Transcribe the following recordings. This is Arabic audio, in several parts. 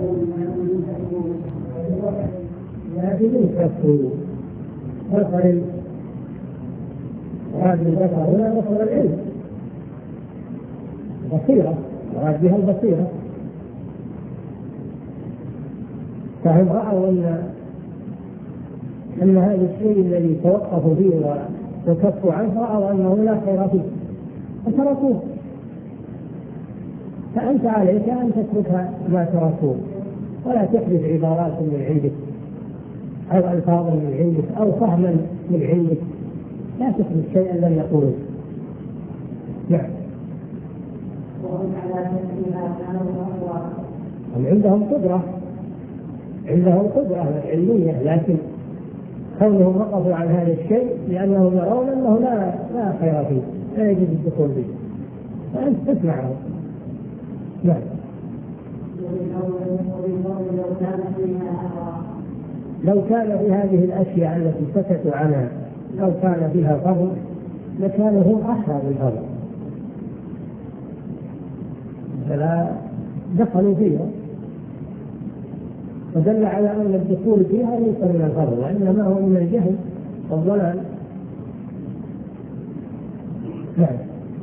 لكن يكفوا بصر هذه البصر هنا بصر العلم بصيرة مراد بها البصيرة. فهم رأوا أن هذا الشيء الذي توقفوا فيه وكفوا عنه رأوا أنه لا خير فيه فتركوه. فأنت عليك أن تترك ما تركوه ولا تحدث عبارات من عندك أو ألفاظ من عندك أو فهما من عندك، لا تحدث شيئا لم يقوله. نعم. هم عندهم قدرة علمية، لكن كونهم وقفوا عن هذا الشيء لأنهم يرون أنه لا خير فيه لا يجب الدخول به، فأنت تسمعه. نعم. لو كان في هذه الأشياء التي سكتوا عنها لو كان فيها فضل لكانوا هم أحرى بالفضل، فلا دخلوا فيها، ودل على أن الدخول فيها ليس من الفضل وإنما هو من الجهل والضلال. نعم.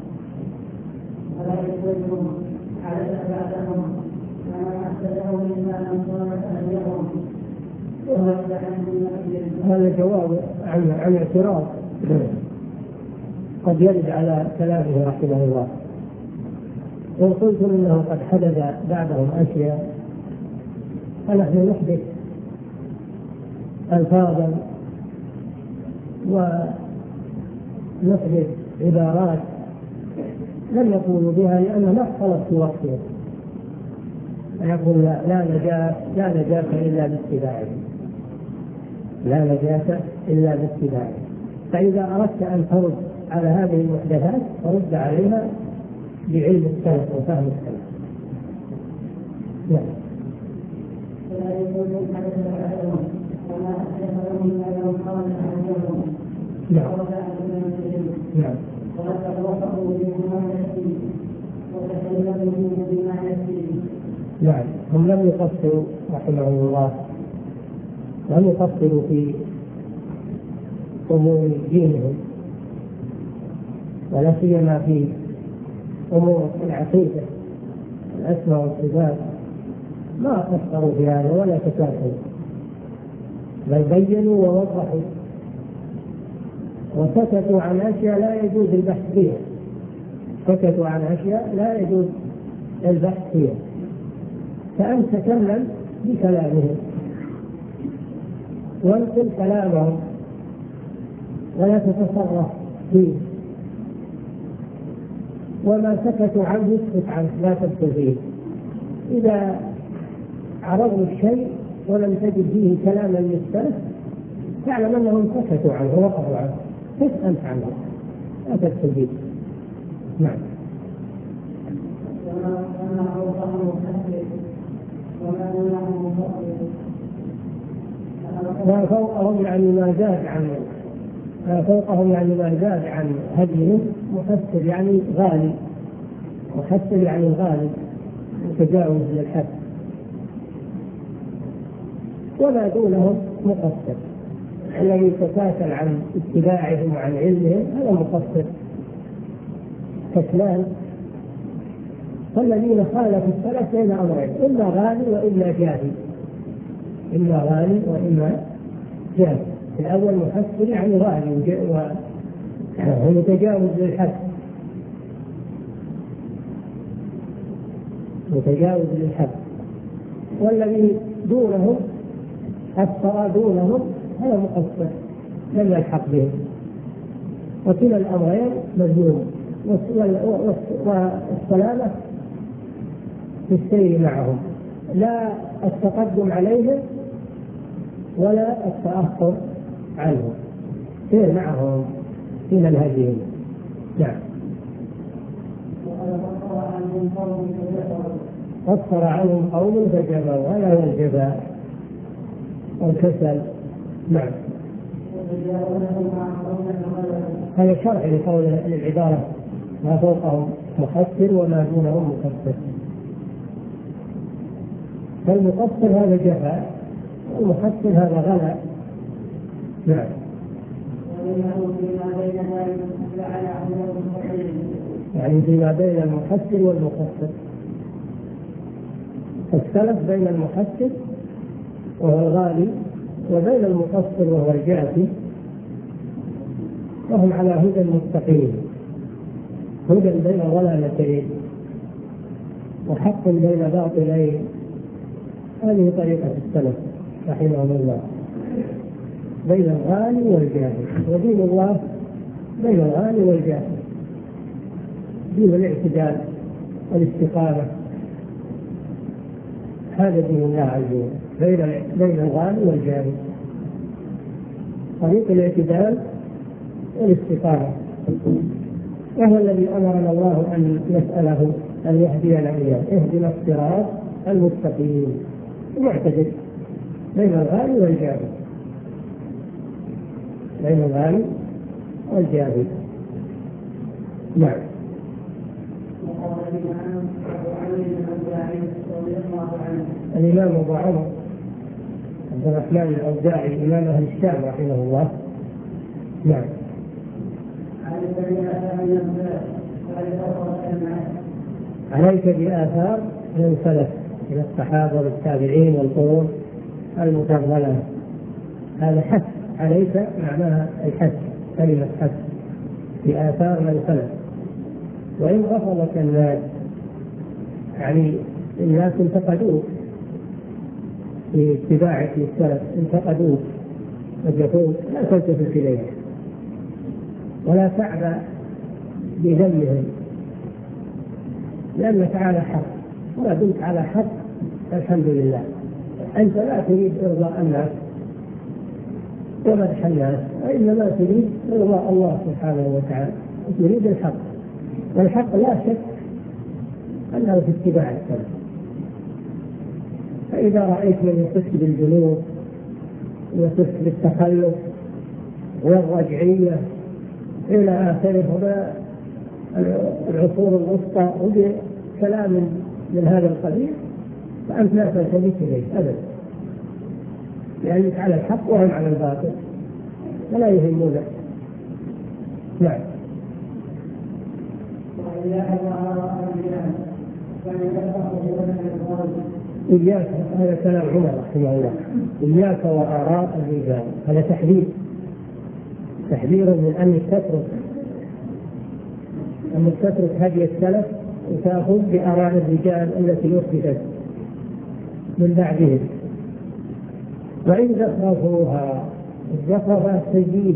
هذا جواب عن اعتراض قد يرد على كلامه رحمه الله. وإن قلت إنه قد حدث بعدهم أشياء فنحن نحدث ألفاظا ونحدث عبارات لم يقولوا بها لأنها ما حصلت في وقتها، فيقول لا نجاة إلا باتباعه، لا نجاة إلا باتباعه. فإذا أردت أن ترد على هذه المحدثات فرد عليها بعلم السلف وفهم السلف. نعم. نعم. نعم. هم لم يقصروا رحمهم الله، لم يقصروا في أمور دينهم ولا سيما في أمور العقيدة الأسماء والصفات، ما قصروا في هذا ولا تكاسلوا، بل بينوا ووضحوا وسكتوا عن أشياء لا يجوز البحث فيها، سكتوا عن أشياء لا يجوز البحث فيها. فأنت تكلم بكلامهم وانقل كلامهم ولا تتصرف فيه، وما سكتوا عنه اسكت عنه لا تدخل فيه. إذا عرضوا الشيء ولم تجد فيه كلاما للسلف تعلم أنهم سكتوا عنه ووقفوا عنه، اسأل عنه لا تدخل فيه. نعم. ما فوقهم يعني ما زاد عن هديهم مفسر يعني غالي، مفسر يعني غالي متجاوز للحد، وما دونهم مقصر. الذي تكاسل عن اتباعهم وعن علمهم هذا مقصر كسلان. فالذين خالفوا السلف بين أمرين، إما غالي وإما جاهل، إما غالي وإما جاهل. الأول مفسر يعني غالي ومتجاوز للحد، متجاوز للحد. والذي دونهم أكثر دونهم هذا مقصر لم يلحق بهم. وكلا الأمرين مذموم، والسلامة في السير معهم، لا التقدم عليهم ولا التأخر عنهم، سير معهم في منهجهم. نعم. قصر عنهم قوم فجبروا، هذا هو الجباء والكسل. نعم. هذا شرع لقول العبارة ما فوقهم مفسر وما دونهم مفسر. فالمقصر هذا جفاء والمحصل هذا غلا. نعم. يعني فيما بين المحصل والمقصر. السلف بين المحصل وهو الغالي وبين المقصر وهو الجافي، وهم على هدى مستقيم، هدى بين ضلالتين وحق بين باطلين. هذه طريقة السلف رحمهم الله، بين الغالي والجافي. ودين الله بين الغالي والجافي، دين الاعتدال والاستقامة. هذا دين الله عز وجل، بين الغالي والجافي، طريق الاعتدال والاستقامة. وهو الذي أمرنا الله أن نسأله أن يهدينا إياه، اهدنا الصراط المستقيم المعتدل بين الغالي والجافي، بين الغالي والجافي. نعم. الإمام أبو عمر عبد الرحمن الأوزاعي إمام أهل الشام رحمه الله. نعم. عليك بآثار من سلف من الصحابة والتابعين والقرون المفضلة. هذا حث عليك، معناها الحث، كلمة حث، بآثار من سلف. وإن غفلك الناس، يعني الناس انتقدوك في اتباعك للسلف، انتقدوك وجفوك، لا تلتفت إليهم ولا تعبأ بذمهم، لأنك على حق، وما دمت على حق الحمد لله. أنت لا تريد إرضاء الناس ومدح الناس، وإنما تريد إرضاء الله سبحانه وتعالى، تريد الحق. والحق لا شك أنه في اتباع السلف. فإذا رأيت من يصف بالجنود ويصف بالتخلف والرجعية إلى آخره العصور الوسطى وبكلام من هذا القبيل، فأنت لا تلتفت إليه أبدا، لأنك على الحق وهم على الباطل ولا يهمونك. نعم. إياك، هذا كلام عمر رحمه الله، إياك وآراء الرجال. هذا تحذير من أن تترك هدي السلف وتأخذ بآراء الرجال التي أحدثت من بعدهم. وإن زخرفوها، الزخرفة التجديد،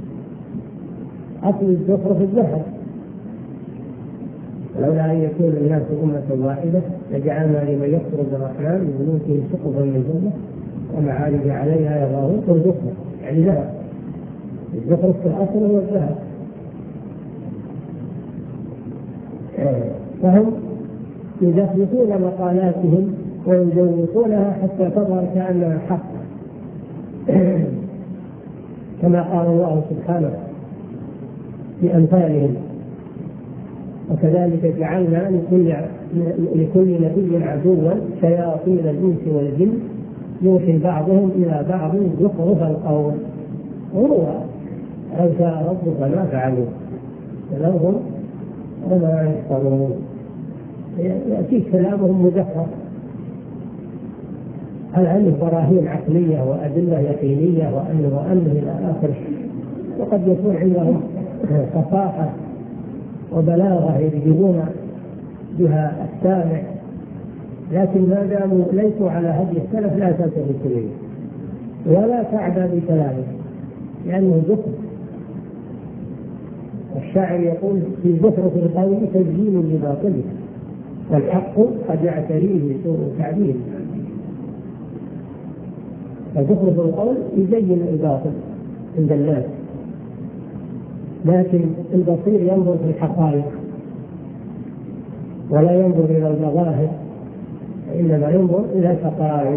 أصل الزخرف الزخرف. لولا أن يكون الناس أمة واحدة لجعلنا لمن يكفر بالرحمن من بيوتهم سقفا من فضة ومعارج عليها يظهرون والزخرف، يعني ذهب. الزخرف في الأصل هو الذهب. فهم يزخرفون مقالاتهم ويزوقونها حتى تظهر كأنها حق، كما قال الله سبحانه في أمثالهم. وكذلك جعلنا لكل نبي عدوا شياطين الإنس والجن يوحي بعضهم إلى بعض زخرف القول غرورا أو شاء ربك ما فعلوا فذرهم وما يشعرون. يأتيك كلامهم مزخرف، هل عنده براهين عقلية وأدلة يقينية وأنه إلى آخره، وقد يكون عندهم فصاحة وبلاغة يجيبون بها السامع، لكن ما داموا ليسوا على هدي السلف لا تلتفت إليه ولا تعبأ بكلامه لأنه زخرف. الشاعر يقول في زخرف القول تزيين لباطله والحق قد يعتريه سوء تعديل. فزخرف القول يزين الباطل عند الناس، لكن البصير ينظر في الحقائق ولا ينظر إلى المظاهر، إنما ينظر إلى الحقائق.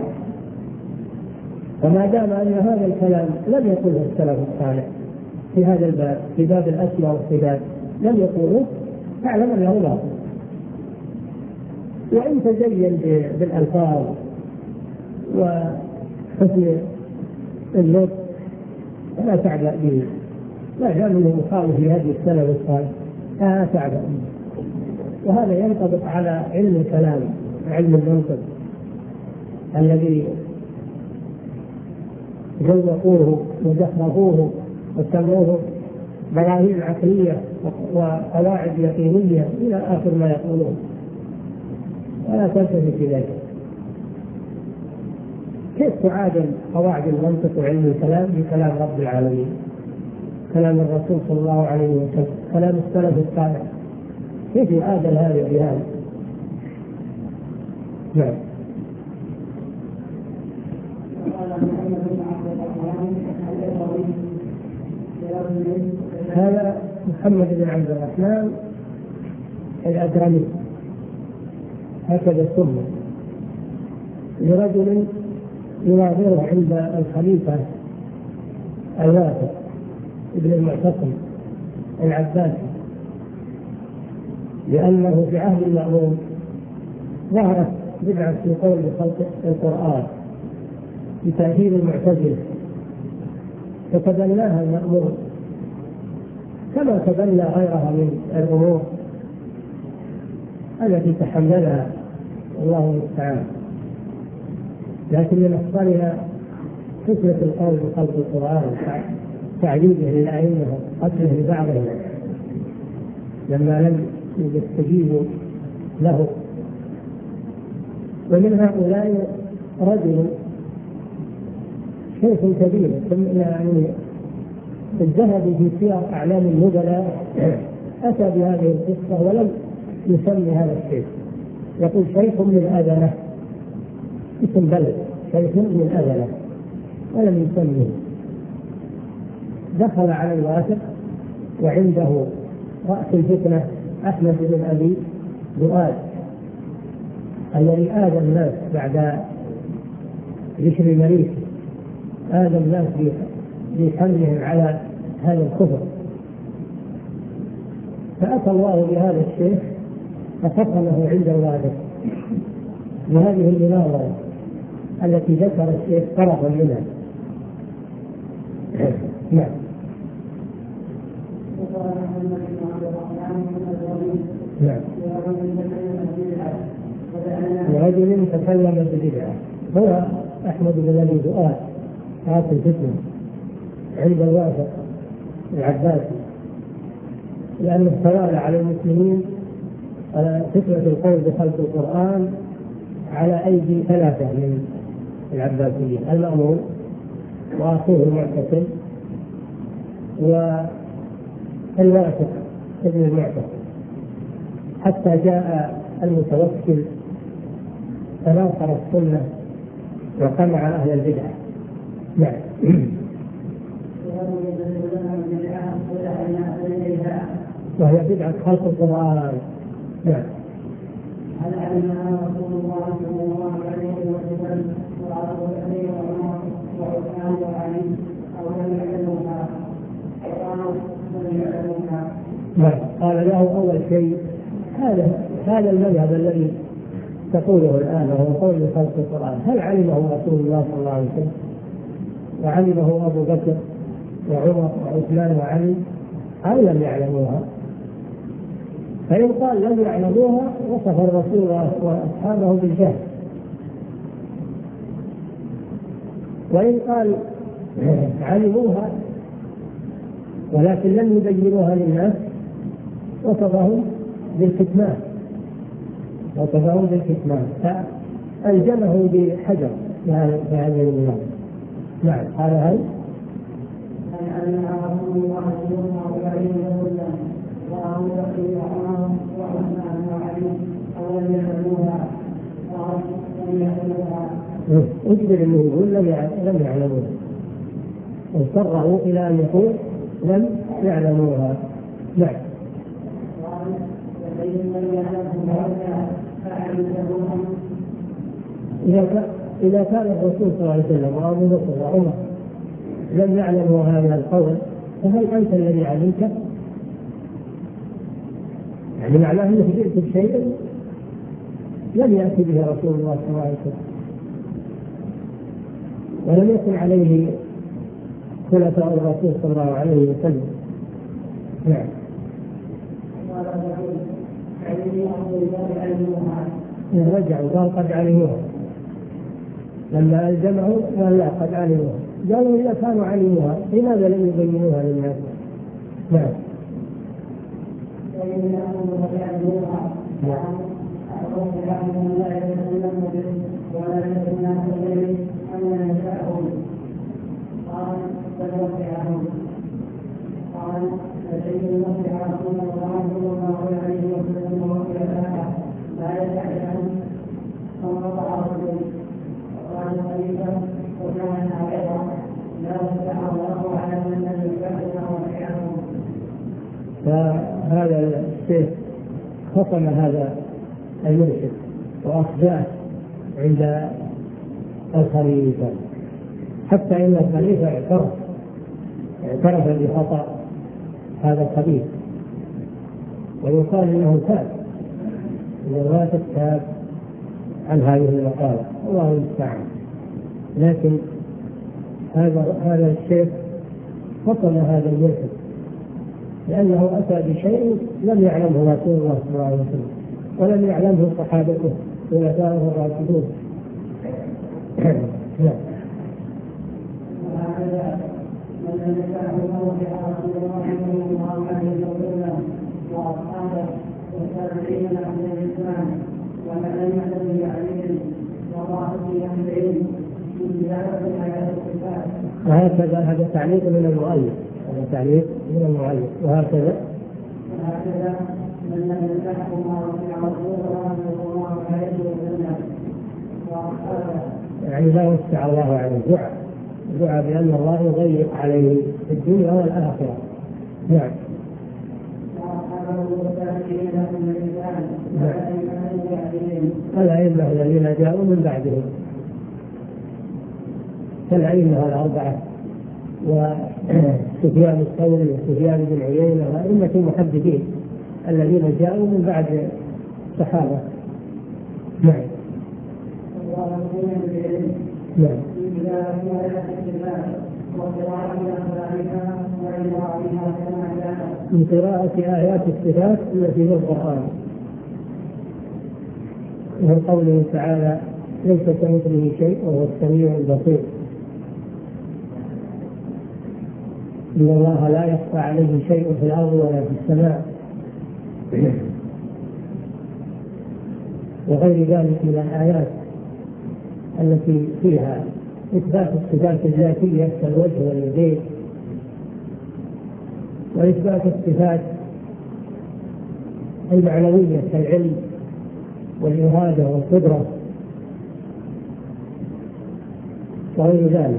وما دام أن هذا الكلام لم يقله السلف الصالح في هذا الباب، في باب الأسماء والصفات لم يقولوه، فاعلم أنه باطل. وإن تزين بالألفاظ وحسن اللطف لا تعبأ به، ما دام انه مخالف لهدي السلف الصالح لا تعبأ به. وهذا ينطبق على علم الكلام، علم المنطق الذي زوقوه وزخرفوه وسموه براهين عقلية وقواعد يقينية إلى آخر ما يقولون، ولا تلتفت إليه. كيف تعادل قواعد المنطق وعلم الكلام بكلام رب العالمين، كلام الرسول صلى الله عليه وسلم، كلام السلف الصالح؟ كيف يعادل هذا بهذا؟ نعم. هذا محمد بن عبد الرحمن الأدرمي، هكذا سمي، لرجل يناظره عند الخليفة الواسع ابن المعتصم العباسي، لأنه في عهد المأمون ظهرت بدعة في قول بخلق القرآن بتأثير المعتزلة، فتبناها المأمون كما تبنى غيرها من الأمور التي تحملها الله المستعان. لكن من أخطرها فكرة القول بخلق القرآن، تعذيبه للأئمة وقتله لبعضهم لما لم يستجيبوا له. ومن هؤلاء رجل شيخ كبير يعني الذهبي في سير أعلام النبلاء أتى بهذه القصة ولم يسمي هذا الشيخ، يقول شيخ من أذنه، اسم بلد شيخ من أذنه ولم يسميه. دخل على الواثق وعنده رأس الفتنة أحمد بن أبي دؤاد الذي آذى الناس بعد بشر المليك، آذى الناس بحملهم على هذا الكفر. فأتى الله بهذا الشيخ ففصله عند الواثق بهذه المناظرة التي ذكر الشيخ طرفا منها. نعم. نعم. ورجل تكلم بالبدعة هو أحمد بن أبي دؤاد رأس الفتنة عند الواثق العباسي، لأنه استولى على المسلمين فكرة القول بخلق القرآن على أيدي ثلاثة من العباسيين، المأمون وأخوه المعتصم والواثق ابن المعتصم، حتى جاء المتوكل فناصر السنة وقمع أهل البدع. نعم. وهي بدعة خلق القرآن. نعم. هل علمها رسول الله صلى الله عليه وسلم وعرض عليه وعمر وعثمان وعلي أو لم يعلموها؟ لم يعلموها. نعم. قال له أول شيء هذا المذهب الذي تقوله الآن وهو قول بخلق القرآن، هل علمه رسول الله صلى الله عليه وسلم وعلمه أبو بكر وعمر وعثمان وعلي أو لم يعلموها؟ فإن قال لم يعلموها وصف الرسول وأصحابه بالجهل، وإن قال علموها ولكن لم يبينوها للناس وصفهم بالكتمان، فألجمه بحجر في هذه المناظرة. نعم. قال هل علمها رسول الله صلى الله عليه وسلم وأبو بكر وعمر وعثمان وعلي أو لم يعلموها؟ قال لم يعلموها. اجبر انه يقول لم يعلموها، اضطروا الى ان يقول لم يعلموها. نعم. إذا كان الرسول صلى الله عليه وسلم وأبو بكر وعمر لم يعلموا هذا القول فهل أنت الذي علمته؟ يعني معناه أنه جئت بشيء لم يأتي به رسول الله صلى الله عليه وسلم. ولم يكن عليه خلفاء الرسول صلى الله عليه وسلم. نعم. رجعوا قال قد علموها، لما ألزمه قال لا قد علموها، قالوا إذا كانوا علموها لماذا لم يبينوها للناس؟ نعم. فهذا الشيخ خصم هذا المرشد وأخزاه عند الخليفة، حتى إن الخليفة اعترف بخطأ هذا الخبيث، ويقال إنه تاب، إنه لا تتاب عن هذه المقالة، الله المستعان. لكن هذا الشيخ خصم هذا المرشد لأنه أتى بشيء لم يعلمه رسول الله صلى الله عليه وسلم ولم يعلمه صحابته خلفاؤه الراشدون. وهكذا هذا تعليق من المؤلف، هذا تعليق من المؤلف. وهكذا من لم يتحكم ما رفع رسول الله صلى الله عليه وسلم يعني لا وسع الله عليه، دعا بأن الله يضيق عليه في الدنيا والآخرة. نعم. الأئمة الذين جاءوا من بعدهم كالأئمة الأربعة وسفيان الثوري وسفيان بن عيينة وأئمة المحدثين الذين جاءوا من بعد الصحابة. نعم. نعم. من قراءة آيات الصفات التي في القرآن، وهو قوله تعالى ليس كمثله شيء وهو السميع البصير، إن الله لا يخفى عليه شيء في الأرض ولا في السماء، وغير ذلك من الآيات التي فيها إثبات الصفات الذاتية كالوجه واليدين، وإثبات الصفات المعنوية كالعلم والإرادة والقدرة وغير ذلك.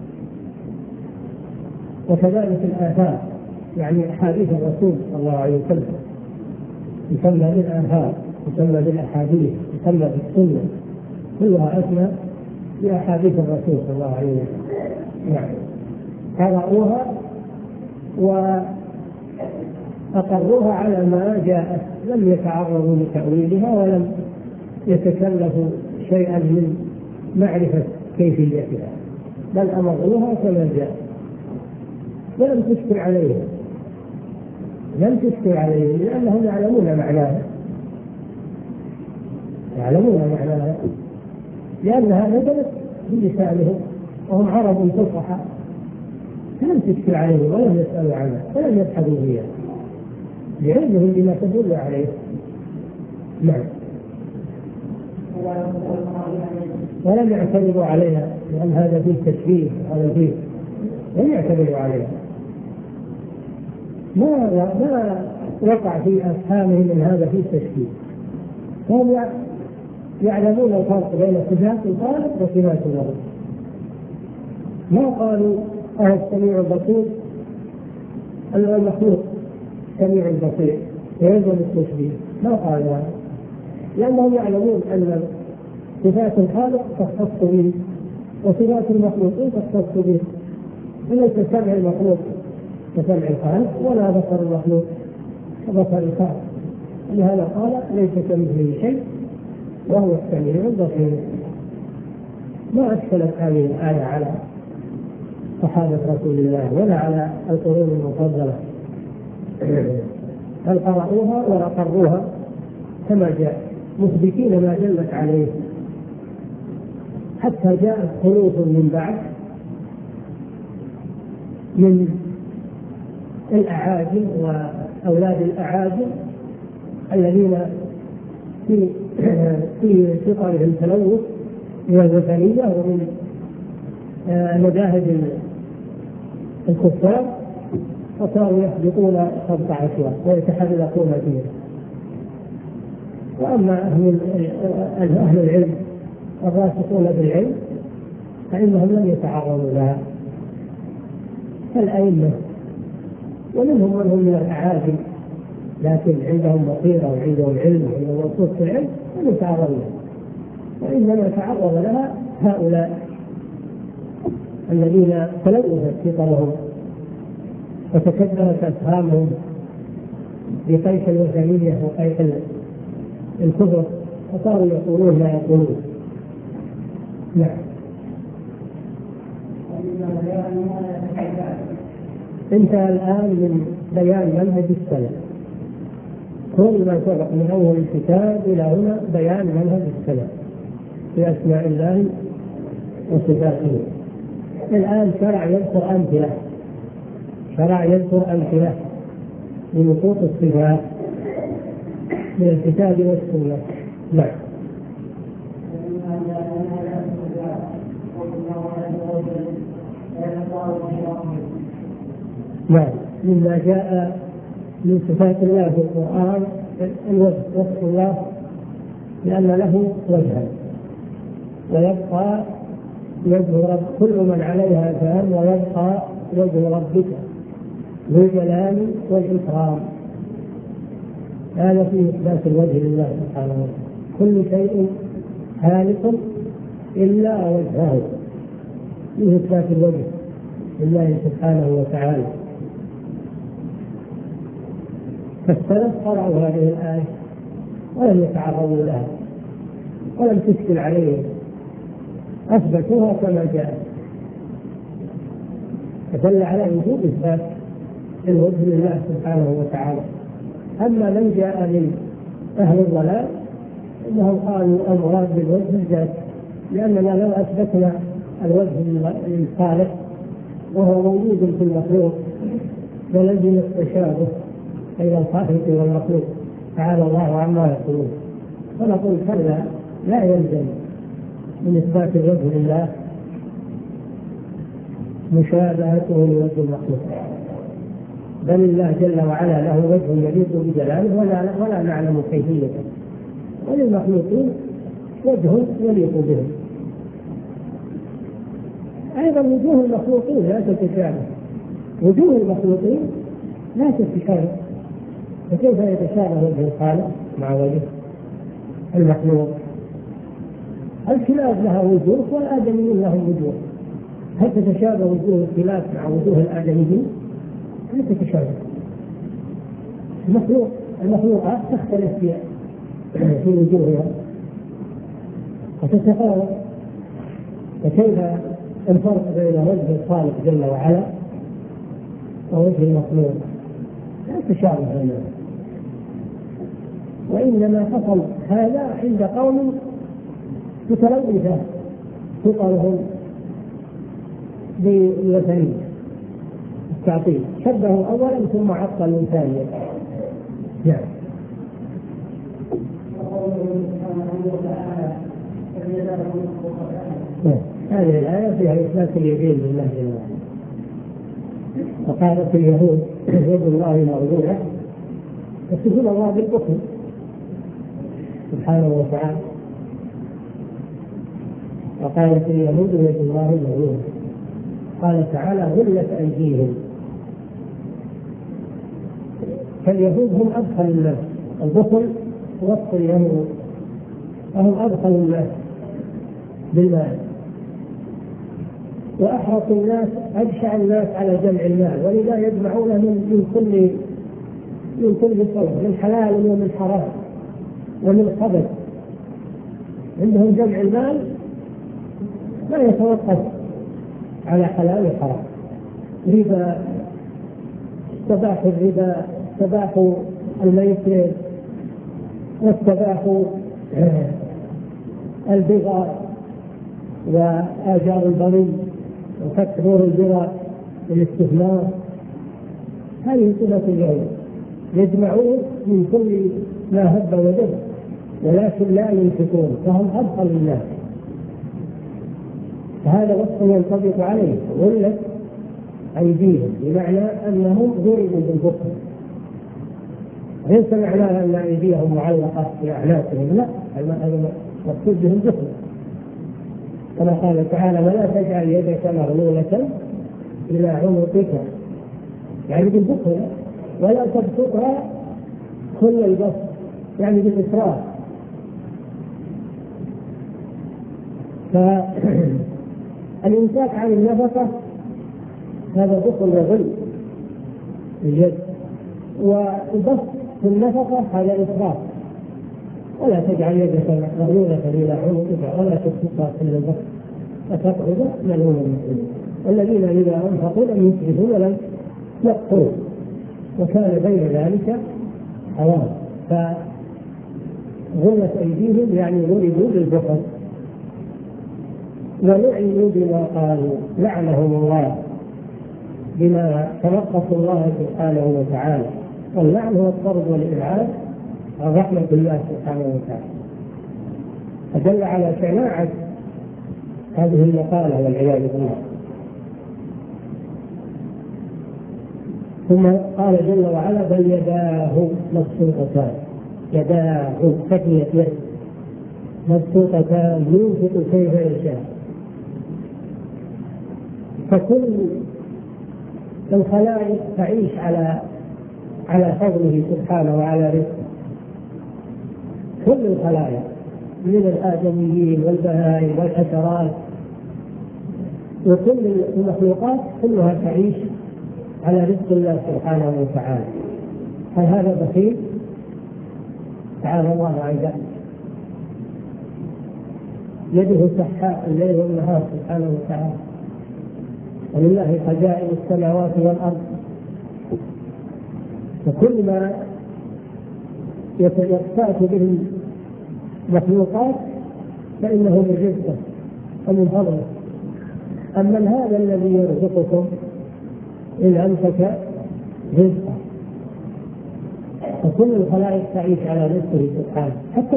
وكذلك الآثار، يعني أحاديث الرسول صلى الله عليه وسلم يسمى بالآثار، يسمى بالأحاديث، يسمى بالسنة، كلها أسمى بأحاديث الرسول صلى الله عليه وسلم. يعني قرأوها وأقروها على ما جاءت، لم يتعرضوا لتأويلها ولم يتكلفوا شيئا من معرفة كيفيتها، بل أمروها كما جاء ولم تشكل عليهم، لأنهم يعلمون معناها لأنها نزلت بلسانهم وهم عرب فصحى، لم تشكل عليهم ولم يسألوا عنها ولم يبحثوا فيها بعلمهم بما تدل عليه. نعم. ولم يعترضوا عليها لأن هذا فيه تشبيه، هذا فيه، لم يعترضوا عليها. ما وقع في أفهامهم من هذا فيه تشبيه، هم يعلمون الفرق بين صفات الخالق وصفات الرب. ما قالوا السميع البصير المخلوق سميع البصير ويلزم التشبيه، ما قالوا هذا، لأنهم يعلمون أن صفات الخالق تختص به وصفات المخلوقين تختص به، وليس سمع المخلوق كسمع الخالق ولا بصر المخلوق كبصر الخالق، لهذا قال ليس كمثله شيء وهو السميع البصير. ما أشكلت هذه الآية على صحابة رسول الله ولا على القرون المفضلة، بل قرأوها وأقروها كما جاء مثبتين ما دلت عليه، حتى جاءت خلوف من بعد من الأعاجم وأولاد الأعاجم الذين في فطرهم تلوث من الوثنية ومن مذاهب الكفار، فصاروا يحدثون خبط عشوائي ويتحلقون فيه. وأما أهل العلم الراسخون بالعلم فإنهم لم يتعرضوا لها كالأئمة، ومنهم من هم من الأعاجم لكن عندهم بصيرة وعندهم علم وعندهم وصول في العلم لم يتعرضوا لها، وإنما تعرض لها هؤلاء الذين تلوثت فطرهم وتكدرت أفهامهم بقيس الوثنية وقيس الكفر، فصاروا يقولون ما يقولون. نعم. انتهى الآن من بيان منهج السلف، كل ما سبق من أول الكتاب إلى هنا بيان منهج السلف في أسماء الله وصفاته. الآن شرع يذكر أمثلة لنصوص الصفات من الكتاب والسنة. نعم. نعم، مما جاء من صفات الله في القرآن وصف الله لأن له وجها، ويبقى وجه رب كل من عليها فان، ويبقى وجه ربك ذو الجلال والإكرام. هذا في إثبات الوجه لله سبحانه وتعالى، كل شيء هالك إلا وجهه، في إثبات الوجه لله سبحانه وتعالى. فالسلف قرأوا هذه الآية ولم يتعرضوا لها ولم تشكل عليهم، أثبتوها كما جاءت، فدل على وجوب إثبات الوجه لله سبحانه وتعالى. أما من جاء من أهل الضلال إنهم قالوا المراد بالوجه الذات، لأننا لو أثبتنا الوجه للخالق وهو موجود في المخلوق للزم التشابه بين الخالق والمخلوق تعالى الله عما يقولون، فنقول كلا، لا يلزم من إثبات الوجه لله مشابهته لوجه المخلوق، بل الله جل وعلا له وجه يليق بجلاله ولا نعلم كيفيته، وللمخلوقين وجه يليق بهم. أيضا وجوه المخلوقين لا تتشابه، وجوه المخلوقين لا تتشابه، فكيف يتشابه وجه الخالق مع وجه المخلوق؟ الكلاب لها وجوه والآدميين لهم وجوه، هل تتشابه وجوه الكلاب مع وجوه الآدميين؟ لا تتشابه. المخلوقات تختلف في وجوهها وتتفاوت، فكيف الفرق بين وجه الخالق جل وعلا ووجه المخلوق؟ لا تشابه بينهم، وإنما حصل هذا عند قوم متلوثة فطرهم بالوثنية التعطيل، شبهوا أولا ثم عطلوا ثانيا. نعم. هذه الآية فيها إثبات اليدين لله جل وعلا. وقالت اليهود يد الله مغلولة، يصفون الله بالبخل سبحانه وتعالى. وقالت اليهود يد الله مغلولة، قال تعالى غلت أيديهم. فاليهود هم أبخل الناس، البخل وصف اليهود، فهم أبخل الناس بالمال، وأحرص الناس أجشع الناس على جمع المال، ولذا يجمعونه من كل صوب، من حلال ومن حرام ومن خبث. عندهم جمع المال لا يتوقف على حلال وحرام. ربا، استباح الربا، استباح الميسر، واستباح البغى وآجار البري وفتح نور البغى والاستثمار. هذه صفة اليوم، يجمعون من كل ما هب ودب ولكن لا ينفقون، فهم أبخل الناس. فهذا وصف ينطبق عليه، غلت أيديهم، بمعنى أنهم ضربوا بالبخل. ليس معناها أن أيديهم معلقة في أعناقهم، لا، المقصود بهم بخل، كما قال تعالى: ولا تجعل يدك مغلولة إلى عنقك، يعني بالبخل، ولا تبسطها كل البسط، يعني بالإسراف. فالإمساك عن النفقة هذا بخل وغل اليد، والبسط في النفقة هذا إسراف. ولا تجعل يدك مغلولة إلى عنقك ولا تبسطها كل البسط فتقعد ملوما مسلما. والذين إذا أنفقوا لم يسرفوا ولم يقتروا وكان بين ذلك قوام. فغلت أيديهم يعني ضربوا بالبخل ولعنوا بما قالوا، لعنهم الله بما تنقصوا الله سبحانه وتعالى. واللعن هو الطرد والإبعاد عن رحمة الله سبحانه وتعالى. فدل على شناعة هذه المقالة والعياذ بالله. ثم قال جل وعلا: بل يداه مبسوطتان. يداه تثنية يد، مبسوطتان ينفق كيف يشاء. فكل الخلائق تعيش على فضله سبحانه وعلى رزقه، كل الخلائق من الآدميين والبهائم والحشرات وكل المخلوقات كلها تعيش على رزق الله سبحانه وتعالى. هل هذا بخيل؟ تعالى الله عن ذلك. يده سحاء الليل والنهار سبحانه وتعالى، ولله خزائن السماوات والأرض. فكل ما يتأتى به المخلوقات فإنه من رزقه ومن فضله. أما هذا الذي يرزقكم إن أمسك رزقه. فكل الخلائق تعيش على رزقه سبحانه، حتى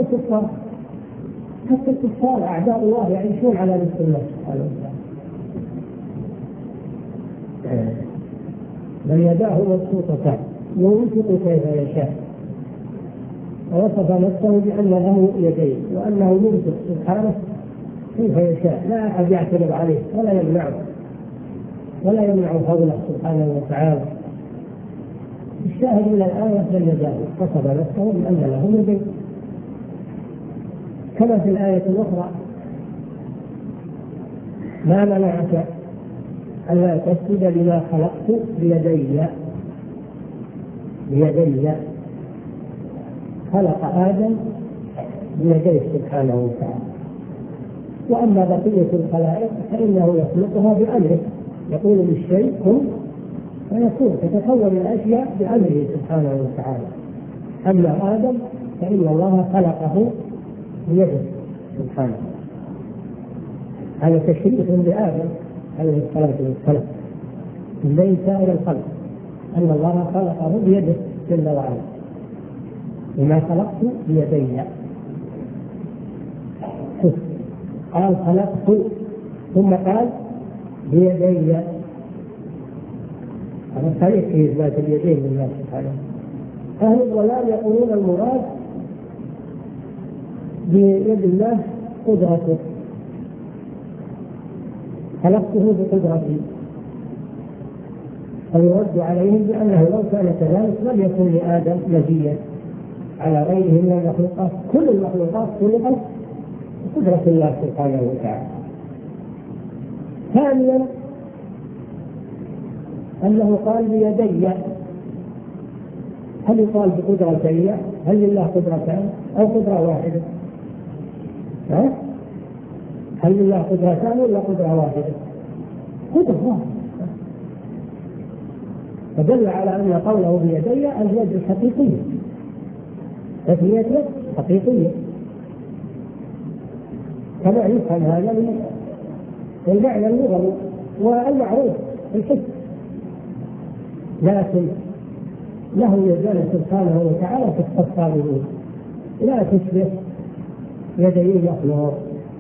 الكفار أعداء الله يعيشون على رزق الله سبحانه وتعالى. بل يداه مبسوطتان ينفق كيف يشاء. ووصف نفسه بأن له يدين وأنه ينفق سبحانه كيف يشاء، لا أحد يعترض عليه ولا يمنع فضله سبحانه وتعالى. الشاهد من الآية بل يداه، وصف نفسه بأن له يدين. كما في الآية الأخرى: ما منعك ألا تسجد لما خلقت بيدي. خلق آدم بيديه سبحانه وتعالى. وأما بقية الخلائق فإنه يخلقها بأمره، يقول للشيء كن فيكون، تتكون الأشياء بأمره سبحانه وتعالى. أما آدم فإن الله خلقه بيده سبحانه. هذا تشريف لآدم عليه الصلاة والسلام من بين سائر الخلق، أن الله خلقه بيده جل وعلا. وما خلقت بيدي، قال خلقت ثم قال بيدي. هذا صريح في إثبات اليدين لله سبحانه. أهل الضلال يقولون المراد بيد الله قدرته، خلقته بقدرته، فيرد عليهم بأنه لو كان كذلك لم يكن لآدم مزية على غيره من المخلوقات. كل المخلوقات خلقت بقدرة الله سبحانه وتعالى. ثانيا أنه قال بيدي، هل يقال بقدرتي؟ هل لله قدرتان أو قدرة واحدة؟ هل لله قدرتان ولا قدرة واحدة؟ قدرة واحدة. فدل على أن قوله بيدي اليد الحقيقية، تسمية يد حقيقية، كما يفهم هذا من المعنى اللغوي والمعروف في الحس. لكن له يدان سبحانه وتعالى في التصاميم لا تشبه يدي المخلوق،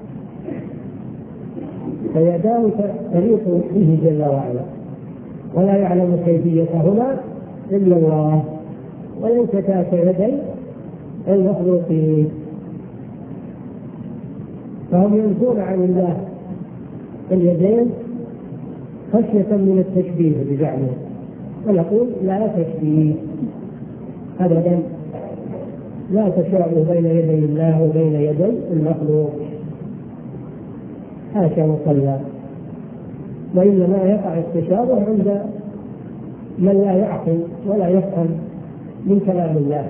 فيداه تليق به جل وعلا، ولا يعلم كيفيتهما إلا الله، وليستا كيدي المخلوقين. فهم ينفون عن الله اليدين خشية من التشبيه بزعمهم، ونقول لا تشبيه أبدا، لا تشابه بين يدي الله وبين يدي المخلوق، حاشا وكلا. وإنما يقع التشابه عند من لا يعقل ولا يفهم من كلام الله.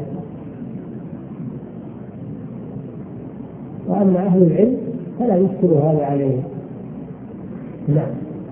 وأما أهل العلم فلا يشكل هذا عليهم. نعم.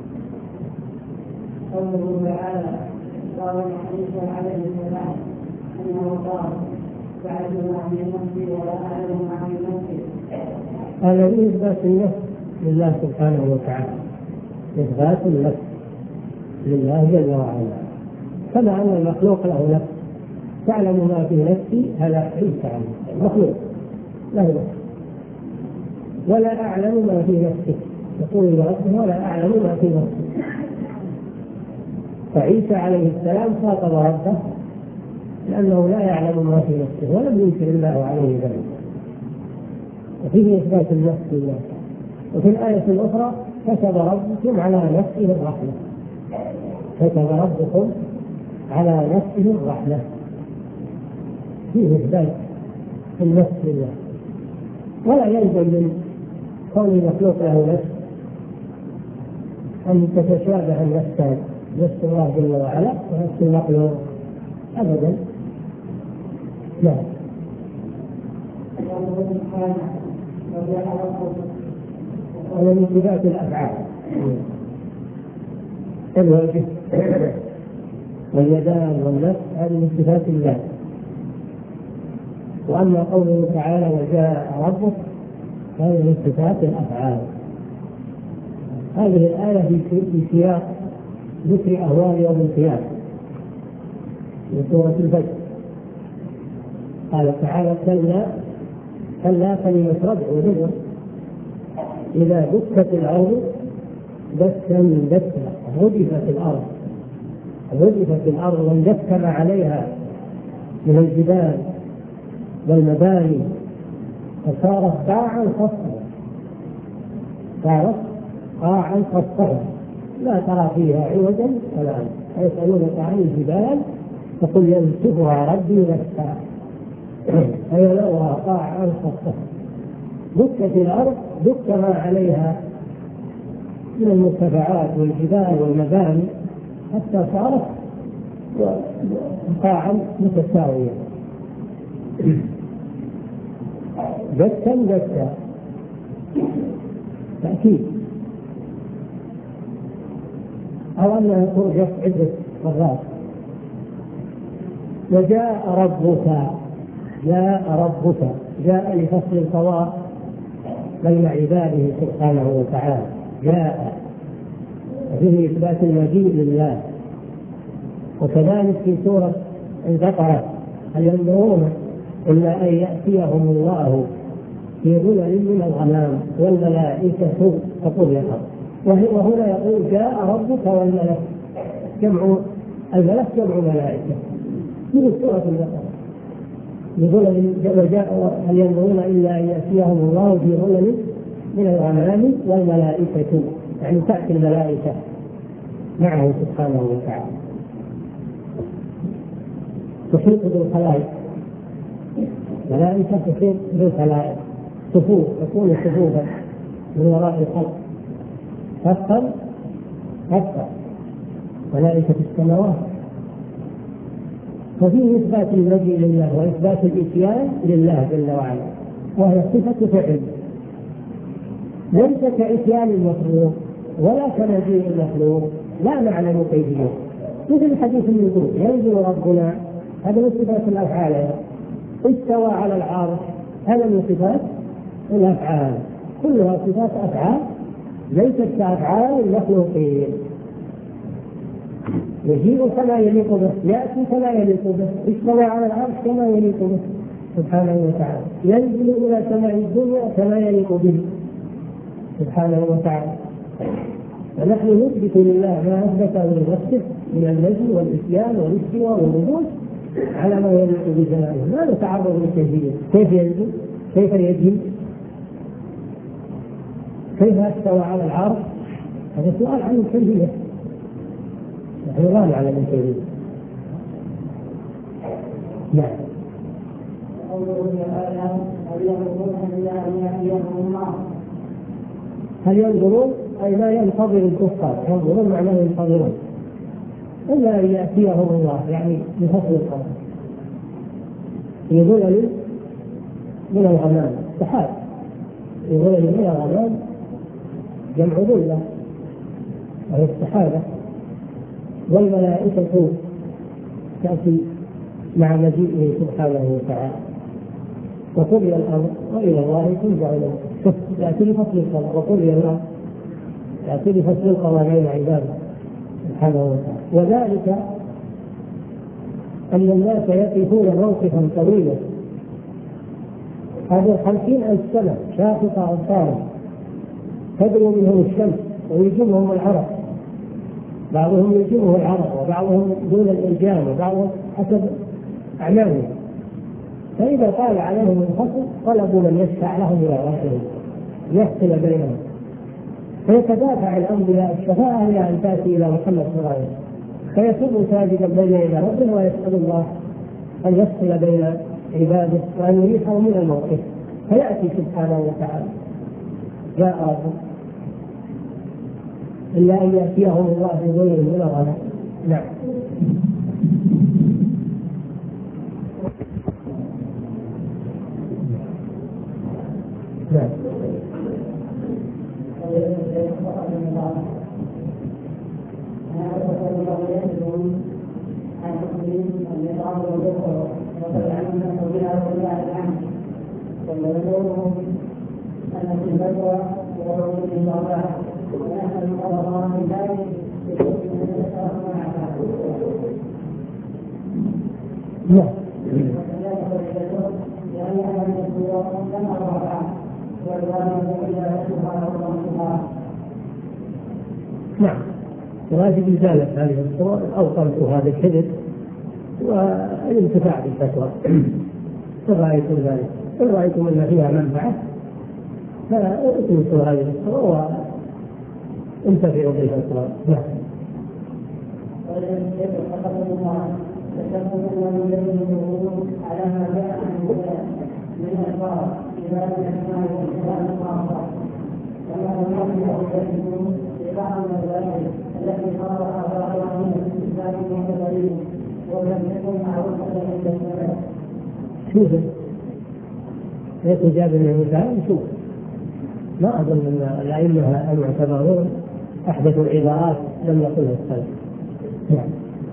قوله تعالى قال عيسى عليه السلام انه قال تعلم ما في نفسي ولا اعلم ما في نفسي. هذا إثبات النفس لله سبحانه وتعالى، إثبات النفس لله جل وعلا، كما أن المخلوق له نفس. تعلم ما في نفسي هذا عيسى عنه المخلوق له نفس، ولا أعلم ما في نفسك، يقول لربه ولا أعلم ما في نفسك. فعيسى عليه السلام خاطب ربه لأنه لا يعلم ما في نفسه، ولم ينكر الله عليه ذلك، وفيه إثبات النفس لله. وفي الآية الأخرى كتب ربكم على نفسه الرحمة، كتب ربكم على نفسه الرحمة، فيه إثبات النفس لله. ولا يلزم من كون المخلوق له نفس أن تتشابه النفسان، نفس الله جل وعلا ونفس المخلوق أبدا. لا. ولا من صفات الأفعال الوجه واليدان والنفس، هذه من صفات الله. وأما قوله تعالى وجاء ربك هذه من صفات الأفعال. هذه الآية في سياق ذكر أهوال يوم القيامة من سورة الفجر. قال تعالى كلا كلمة ردع وذكر إذا دكت الأرض دكا دكا، رجفت الأرض واندك ما عليها من الجبال والمباني فصارت قاعا صفصفا لا ترى فيها عوجا ولا أمتا. يسألونك عن الجبال فقل ينسفها ربي نسفا فيذرها قاعا صفصفا. دكت الأرض دك ما عليها من المرتفعات والجبال والمباني حتى صارت قاعا متساوية، دكا تأكيد، أو أنها ترجف عدة مرات. وجاء ربك جاء لفصل القضاء بين عباده سبحانه وتعالى، جاء فيه إثبات المجيء لله. وكذلك في سورة البقرة هل ينظرون إلا أن يأتيهم الله في ظلل من الغمام والملائكة تطلقا. وهنا يقول جاء ربك والملك، جمع الملك جمع ملائكة من سورة البقرة بظلل. وجاء هل ينظرون إلا أن يأتيهم الله في ظلل من الغمام والملائكة، يعني تأتي الملائكة معه سبحانه وتعالى تحيط بالخلائق، ملائكة تحيط بالخلائق، صفوف تكون صفوفا من وراء الخلق، حتى ملائكة السماوات. وفيه إثبات المجيء لله وإثبات الإتيان لله جل وعلا، وهي صفة فعل ليس كإتيان المخلوق ولا كمجيء المخلوق، لا نعلم كيفية. مثل حديث النزول، ينزل ربنا، هذا من صفات الأفعال. استوى على العرش، هذا من صفات الأفعال، كلها صفات أفعال ليست كأفعال المخلوقين. يجيء كما يليق به، يأتي كما يليق به، استوى على العرش كما يليق به سبحانه وتعالى، ينزل إلى سماء الدنيا كما يليق به سبحانه وتعالى. فنحن نثبت لله ما أثبته لنفسه من النزل والإتيان والاستواء والنزول على ما يليق بجلاله، لا نتعرض للكيفية، كيف ينزل، كيف يجي، كيف استوى على العرش، هذا سؤال عن الكيفية، نحن لا نعلم الكيفية. نعم. هل ينظرون أي لا ينتظر الكفار، ينظرون معناه ينتظرون إلا أن يأتيهم الله، يعني بفصل القمر يظلل من الغمام، سحاب يظلل من الغمام جمع ظلة وهي السحابة، والملائكة تأتي مع مجيئه سبحانه وتعالى، وقضي الأمر وإلى الله ترجع الأمور. يأتي لفصل القمر وقضي الأمر، يأتي لفصل القمر بين عباده سبحانه وتعالى. وذلك أن الناس يقفون موقفا طويلا، هذه 50,000 سنة شاقطة أبصارهم، تدنو منهم الشمس ويلجمهم العرق، بعضهم يلجمه العرق وبعضهم دون الإلجام وبعضهم حسب أعمالهم، فإذا طال عليهم الفصل طلبوا من يشفع لهم إلى ربهم يفصل بينهم، فيتدافع الأنبياء الشفاعة إلى أن تأتي إلى محمد صلى الله عليه وسلم، فيكون ساجدا بين يدي ربه ويسأل الله أن يفصل بين عباده وأن يريحهم من الموقف، فيأتي سبحانه وتعالى جاء ربه إلا أن يأتيهم الله بظلم من الغمام. نعم. نعم. نعم. واجب إزالة هذه الصور أو طرح هذا الكذب والانتفاع بالفتوى. إن رأيتم ذلك، إن رأيتم أن فيها منفعة فاتركوا هذه الصور وانتفعوا بالفتوى. نعم. على ما جاء من الفرق في باب الاسماء والصفات الخاصه، كما يقول في بعض المذاهب التي فرضها بعضها من الاستثناء والتدليل ولم يكن معروفا عند السلف. شوف ليس جاب من المثال، شوف ما اظن ان الائمه المعتبرون احدثوا عبارات لم يقلها السلف. نعم.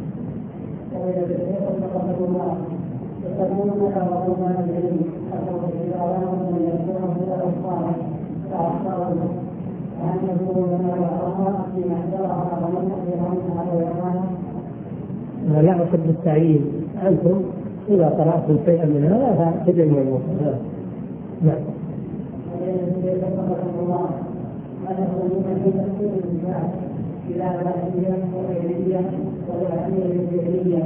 يقولون كرهونا العلم حتى العلماء من يكون من الأبصار فأخطأوا وأن يكونوا لنا وأخطأ فيما احترها ومن أخبرهم على لا أحب التعيين، أنتم إذا قرأتم شيئا من هذا فتجمعوا الموضوع. نعم. ما يقولون في تفسير الإنسان إلى ذاتية وغيرية وذاتية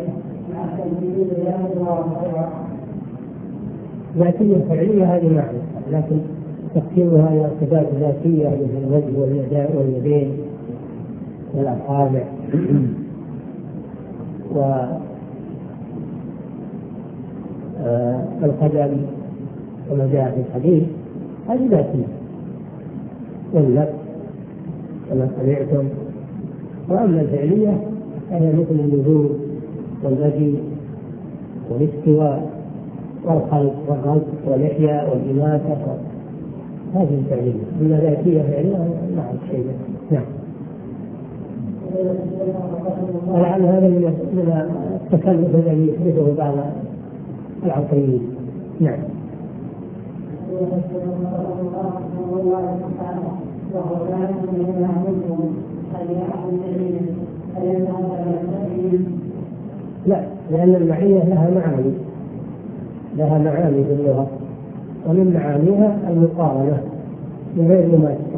ذاتية فعلية هذه معنى، لكن تقسيمها إلى صفات ذاتية مثل الوجه واليدين واليدين والأصابع والقدم كما جاء في الحديث، هذه ذاتية، واللبس كما سمعتم. وأما الفعلية فهي مثل النزول والبدي والاستواء والخلق والرزق والإحياء والإماتة هذه الفعلية، إذا ذاتية فعلية مع الشيء. نعم. ولعل هذا من التكلف الذي يحدثه بعض العقليين. نعم. لا، لأن المعية لها معاني في اللغة، ومن معانيها المقارنة من غير مماثلة،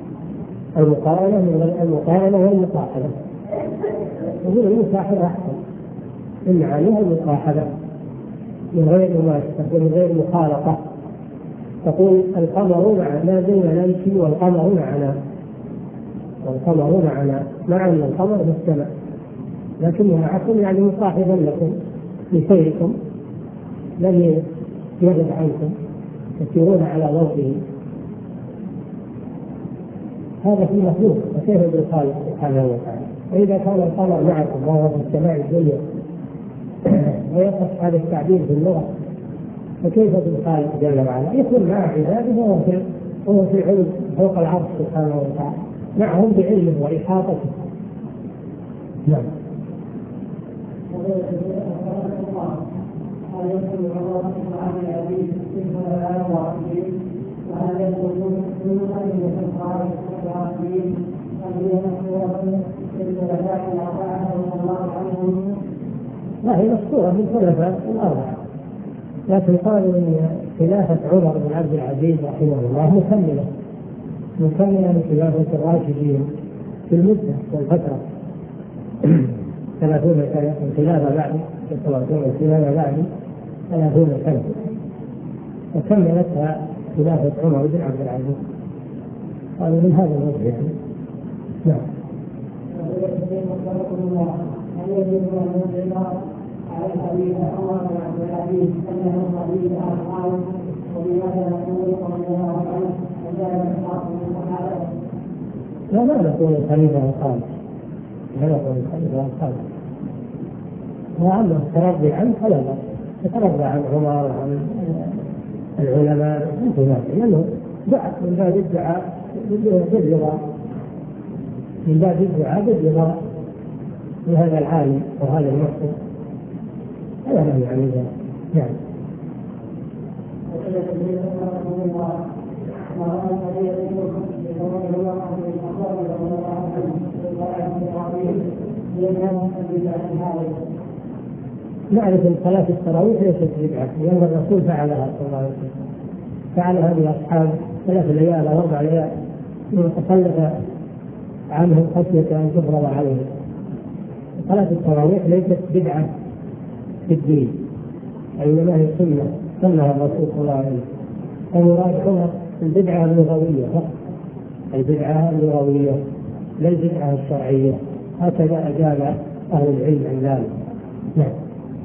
المقارنة والمصاحبة. يقول المصاحبة أحسن، من معانيها المصاحبة من غير مماثلة ومن غير مخالطة. تقول القمر معنا زينا نمشي والقمر معنا، مع أن القمر في السماء، لكنه معكم يعني مصاحبا لكم في سيركم، لن يغب عنكم، تسيرون على ضوئه. هذا في مخلوق، وكيف بالخالق سبحانه وتعالى؟ وإذا كان القمر معكم وهو في السماء الدنيا ويصح هذا التعبير في اللغة، فكيف بالخالق جل وعلا؟ يكون مع عباده وهو في علم فوق العرش سبحانه وتعالى، معهم بعلمه وإحاطته. نعم. لا، هي مشهورة من الخلفاء الأربعة، لكن قالوا إن خلافة عمر بن عبد العزيز رحمه الله مكملة لخلافة الراشدين في المدة والفترة 30 سنة، الخلافة بعد 30 سنة، وكملتها خلافة عمر بن عبد العزيز. قالوا من هذا الوجه. نعم. على الحديث عمر بن عبد العزيز انه حديث اخر وبماذا نقول رضي الله عنه وكان اصحابه من الصحابه. لا نقول الخليفه الخامس، وأما الترضي عنه فلا بأس، يترضى عن عمر وعن العلماء لأنه دعا من باب الدعاء بالرضا لهذا العالم وهذا المحسن، هذا ما يعني ذلك. يعني نعرف ان صلاة التراويح ليست بدعة، لأن الرسول فعلها صلى الله عليه وسلم، فعلها بأصحاب 3 ليال أو 4 ليال تخلف عنهم خشية أن تفرض عليهم. صلاة التراويح ليست بدعة في الدين، إنما هي سنة الرسول صلى الله عليه وسلم. المراد هنا البدعة اللغوية فقط، البدعة اللغوية لا البدعة الشرعية، هكذا أجاب أهل العلم عن ذلك. نعم.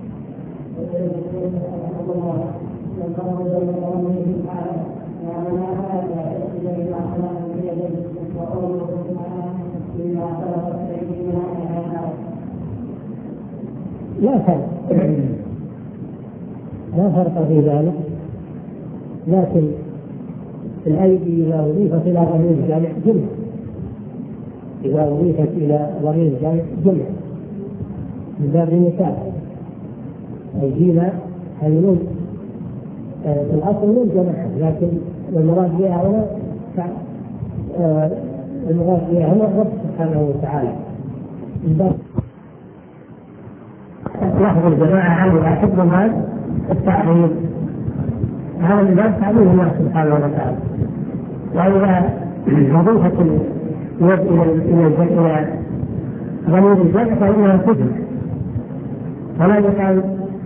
لا فرق في ذلك، لكن الأيدي إذا أضيفت إلى ضمير الجامع جمع، إذا أضيفت إلى ضمير الجامع جمع من باب المثال. أيدينا هذه نون في الأصل نون جماعة، لكن المراد بها هنا الرب سبحانه وتعالى. لفظ الجماعة عنه يعتبر هذا التعظيم، هذا الباب تعظيم الله سبحانه وتعالى. وإذا أضيفت اليد إلى ضمير الجمع فإنها تجمع، ولا يقال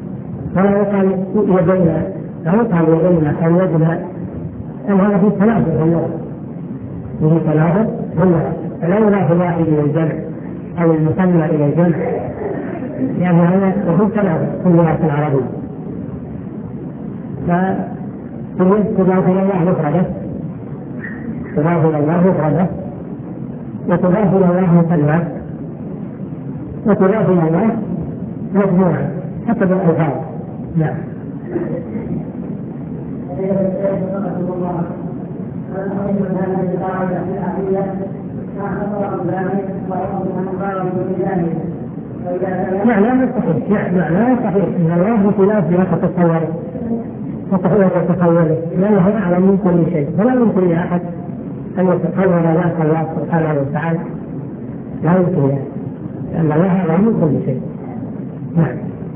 يدينا، لا يقال يدينا كان يدنا، أن هذا في تنافر في اللغة، وفي تنافر في اللغة، فلولا في الواحد إلى الجمع أو المثنى إلى الجمع، يعني هذا وفي تنافر في اللغة العربية. تضاف إلى الله مفردة، وتضاف إلى الله مثنى، وتضاف إلى الله مجموعة حسب الألفاظ. نعم. معناه صحيح، معناه صحيح ان الله بخلاف ما تتصوره لانه اعلم من كل شيء، فلا يمكن لاحد ان يتصور ذات الله سبحانه وتعالى، لا يمكن، لان الله اعلم من كل شيء. نعم.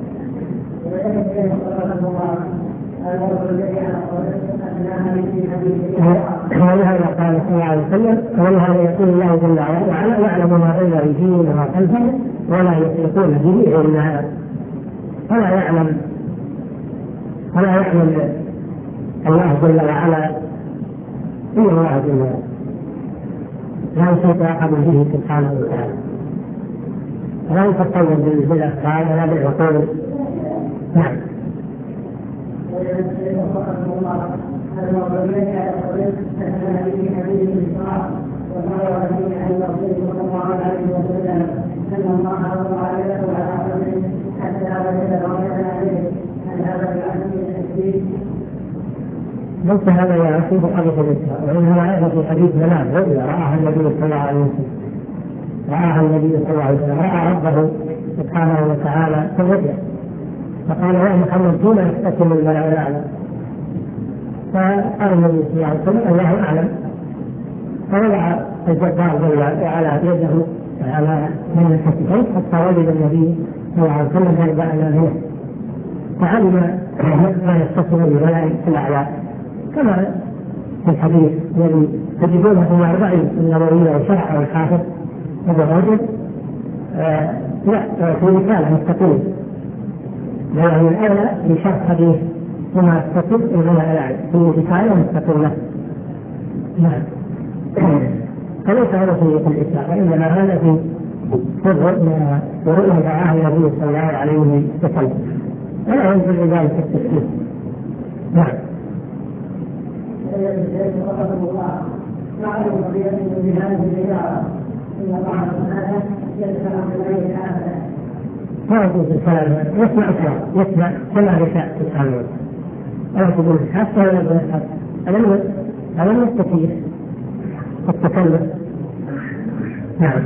ولهذا قال صلى الله عليه وسلم: ولهذا يقول الله جل وعلا: يعلم ما بين ايديهم وما خلفهم ولا يحيطون به علما. فلا يعلم الله جل وعلا إلا الله جل وعلا، لا يحيط أحد به سبحانه وتعالى، لا يتصور بالأفعال ولا بالعقول. نعم. ليس هذا يا أخي بحديث الإسراء، وإنما هذا في حديث منام رؤيا رآها النبي صلى الله عليه وسلم، رأى ربه سبحانه وتعالى في الرؤيا، فقال: يا محمد فيما يحتكم الملأ الأعلى؟ فقال النبي صلى الله عليه وسلم: الله أعلم. فوضع الجبار جل وعلا يده على من الحكمين حتى وجد النبي صلى الله عليه وسلم يرجع أمامه، فعلم ما يحتكم الملأ الأعلى، كما في الحديث الذي تجدونه في الأربعين النووية والشرح والحافظ هذا الرجل في رسالة مستقيم، يعني الأولى بشرح حديث وما يستقيم الملأ الأعلى في رسالة مستقيمة. نعم. فليس هذا في الإسلام، وإنما هذا في رؤيا رآها النبي صلى الله عليه وسلم، ولا ينزل بذلك التفسير. نعم. ما يجوز الكلام، يسمع كما يشاء سبحانه وتعالى، ولا تقول حتى ولا تقول حتى، هذا من التكييف والتكلف. نعم.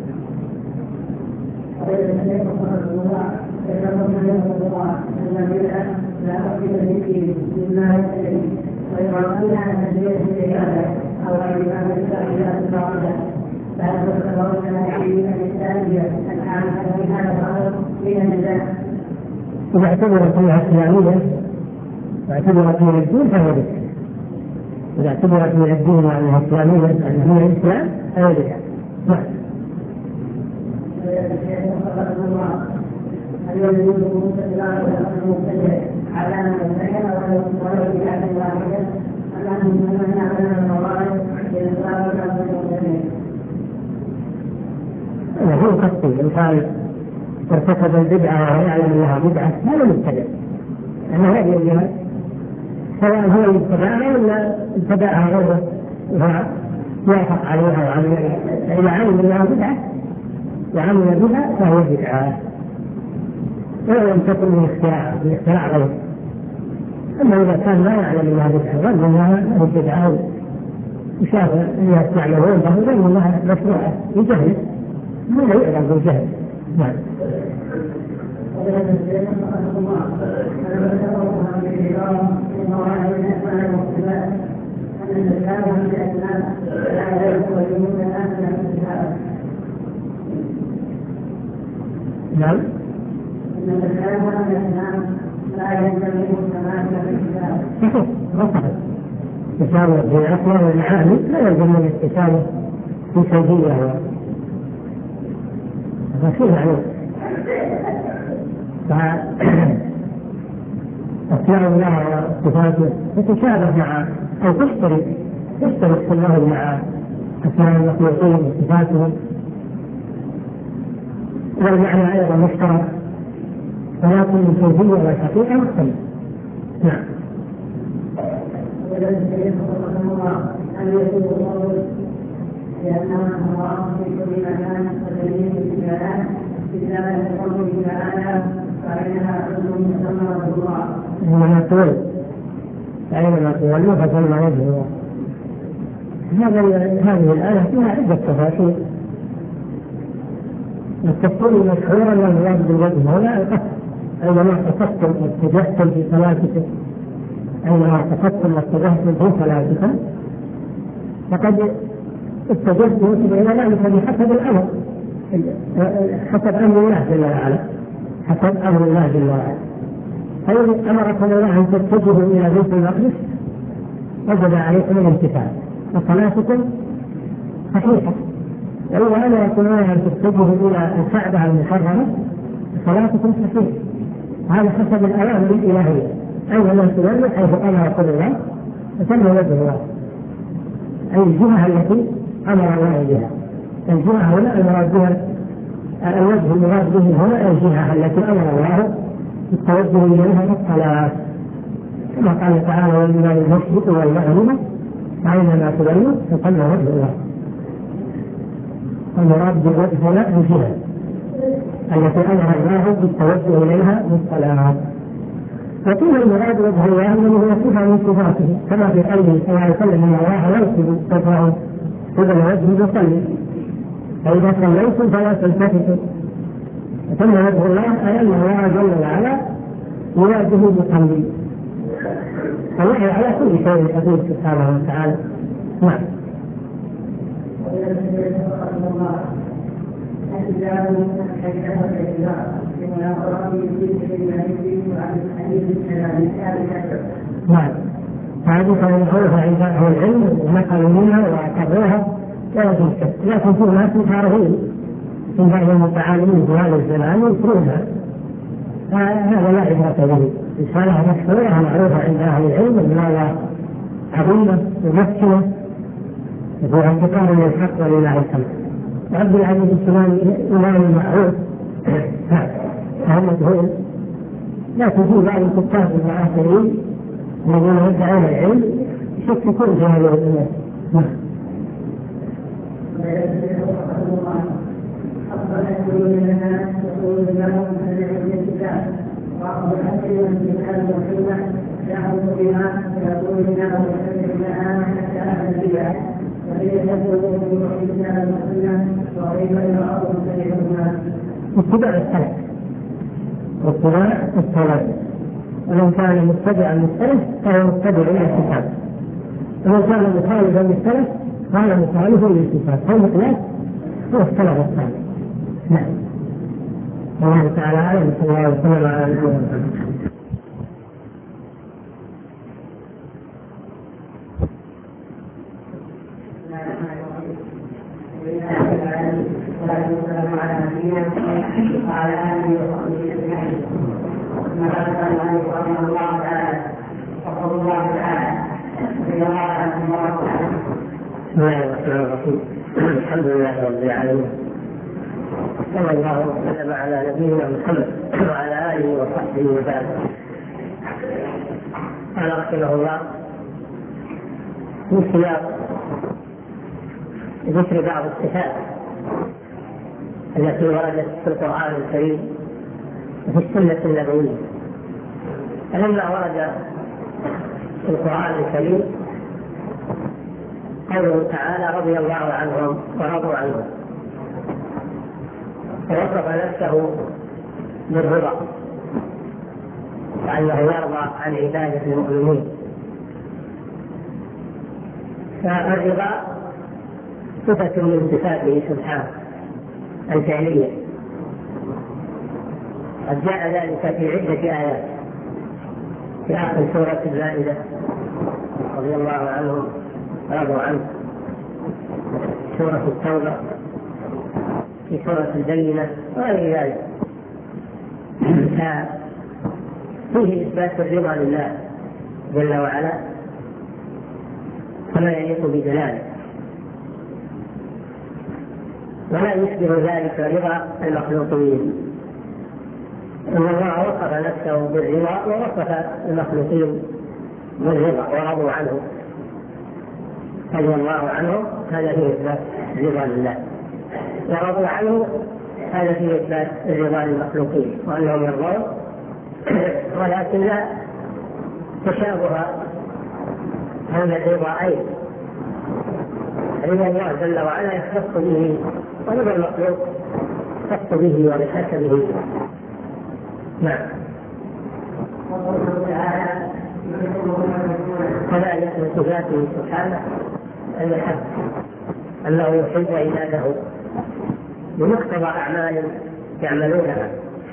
إذا اعتبرت فيها إسلامية واعتبرت من الدين فهو بدعة. إذا اعتبرت من الدين وأنها إسلامية وأنها هي الإسلام فهو بدعة. نعم. هو قصدي إنسان ارتكب البدعة وهو يعلم أنها بدعة هذا مبتدع، أنه يدعي بها سواء هو ابتدعها ولا ابتدعها غيره ويوافق عليها وعمل. إذا علم أنها بدعة وعمل بها فهو بدعة، ولم تكن من اختراع غيره. أما إذا كان لا يعلم أنها بدعة ظن أنها بدعة وشاف أنها تعملون فهو ظن أنها مشروعة بجهل، ما يعلم بالجهل. نعم. نعم. التسامح في العقل والمعاني لا يلزم من التسامح في سلبية فكيف يعني فأسماء الله وصفاته تتشابه مع أو تشترك الله مع أسماء المخلوقين وصفاتهم، والمعنى أيضا مشترك، ولكن الكيفية والحقيقة مختلفة. نعم. لأنها الله في كل مكان وتدين في مكان إلا أن تكون في مكان فإنها حكم مسمى الله. إنما تقول أينما تولوا فثم وجه الله. هذه الآية فيها عدة تفاسير. التفسير المشهور أن المراد بالوجه هنا القصد، أينما تفكر واتجهتم في صلاتكم، أينما تفكر واتجهتم في صلاتكم فقد اتجهتم إلى ذلك بحسب الأمر، حسب أمر الله جل وعلا، حسب أمر الله جل وعلا. فإن أمركم الله أن تتجهوا إلى بيت المقدس وجب عليكم الامتثال وصلاتكم صحيحة، وإذا أنا يكون أن تتجهوا إلى الكعبة المحرمة صلاتكم صحيحة. هذا حسب الأوامر الإلهية، أينما تولوا حيث أمركم الله فسموا وجه الله، أي الجهة التي أمر الله بها. الجهة هنا المراد بها الوجه المراد به هنا الجهة التي أمر الله بالتوجه إليها بالصلاة، كما قال تعالى ولله المشرق والمغرب أينما تولوا فسموا وجه الله. المراد بالوجه هنا الجهة التي أمر الله بالتوجه إليها بالصلاة. وقيل المراد وجه الله أنه هو صفة من صفاته، كما في قوله صلى الله عليه وسلم إن الله ينصب وجهه قبل وجهه يصلي، فإذا صليتم فلا تلتفتوا. ثم وجه الله أي أن الله جل وعلا يواجه المصلي، الله على كل شيء قدير سبحانه وتعالى. نعم. نعم، هذه فنقولها عند أهل العلم ونقلوا منها واعتبروها ولا تنكر، لكن في ناس متعارضين من بعض المتعالمين في هذا الزمان ينكرونها، فهذا لا عبرة به. رسالة مشهورة معروفة عند أهل العلم أنها عظيمة ومسكنة وفي اعتقاد للحق ولله الحمد. عبد العزيز السلام إمام المعروف هذا مجهول، لكن في بعض الكتاب المعاصرين الذين يدعون العلم يشككون في هذه الأمور. اتباع السلف واتباع السلف، ومن كان متبعا للسلف فهو متبع للكتاب، ومن كان مخالفا للسلف فهو مخالف للكتاب، فالمقياس هو السلف الصالح. نعم. الله تعالى أعلم. صلى الله عليه وسلم على نبينا محمد. وعلى آله وصحبه أجمعين. ثم قال المؤلف رحمه الله تعالى يقول الله تعالى رضي الله عنهم ورضوا عنه. بسم الله الرحمن الرحيم. الحمد لله رب العالمين، صلى الله وسلم على نبينا محمد وعلى آله وصحبه وبعد. قال رحمه الله في سياق ذكر بعض الصفات التي وردت في القرآن الكريم وفي السنة النبوية. فلما ورد في القرآن الكريم قوله تعالى رضي الله عنهم ورضوا عنه، ووصف نفسه بالرضا وأنه يرضى عن عبادة المؤمنين. فالرضا صفة من صفاته سبحانه الفعلية، قد جاء ذلك في عدة آيات، في آخر سورة المائدة رضي الله عنهم ورضوا عنه، سورة التوبة، في سورة البينة وغير ذلك. فيه إثبات الرضا لله جل وعلا كما يليق بجلاله، ولا يشبه ذلك رضا المخلوقين. إن الله وصف نفسه بالرضا ووصف المخلوقين بالرضا ورضوا عنه رضي الله عنه، هذا فيه إثبات الرضا لله، ورضوا عنه هذا فيه إثبات الرضا للمخلوقين وأنهم يرضون، ولكن لا تشابه هذا الرضاءين، فإن الله جل وعلا يختص به ولم المخلوق يختص به وبحسبه. نعم. كذلك من صفاته سبحانه المحبة، أنه يحب عباده بمقتضى أعمال يعملونها.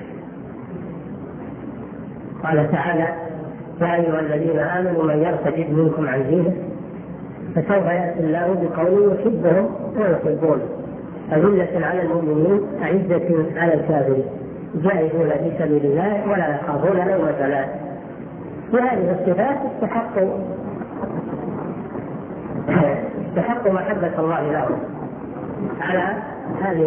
قال تعالى: يا أيها الذين آمنوا من يرتد منكم عن دينه فسوف يأتي الله بقوم يحبهم ويحبونه أذلة على المؤمنين أعزة على الكافرين جاهدون في سبيل الله ولا يخافون لومة لائم. وهذه الصفات تستحق محبة الله لهم على هذه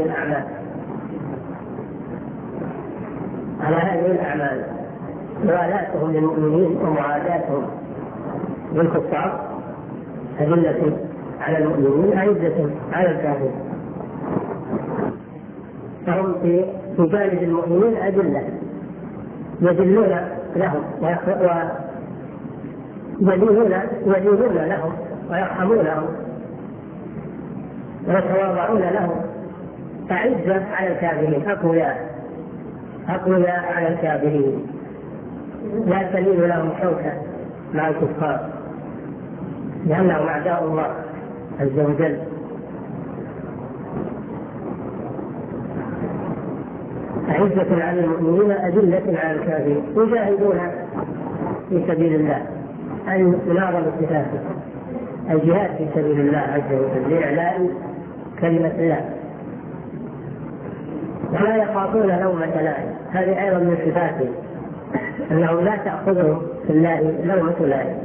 الأعمال موالاتهم للمؤمنين ومعاداتهم للكفار أذلة على المؤمنين أعزة على الكافرين. فهم في جانب المؤمنين أذلة يذلون لهم ويدينون لهم ويرحمونهم ويتواضعون لهم، أعزة على الكافرين أقوياء على الكافرين لا تلين لهم شوكة مع الكفار لأنهم أعداء الله عز وجل. أعزة على المؤمنين أذلة على الكافرين يجاهدون في سبيل الله أي مناظرة صفاته الجهاد في سبيل الله عز وجل لإعلاء كلمة الله ولا يخافون لومة لائم. هذه أيضا من صفاته أنه لا تأخذهم في الله لومة لائم.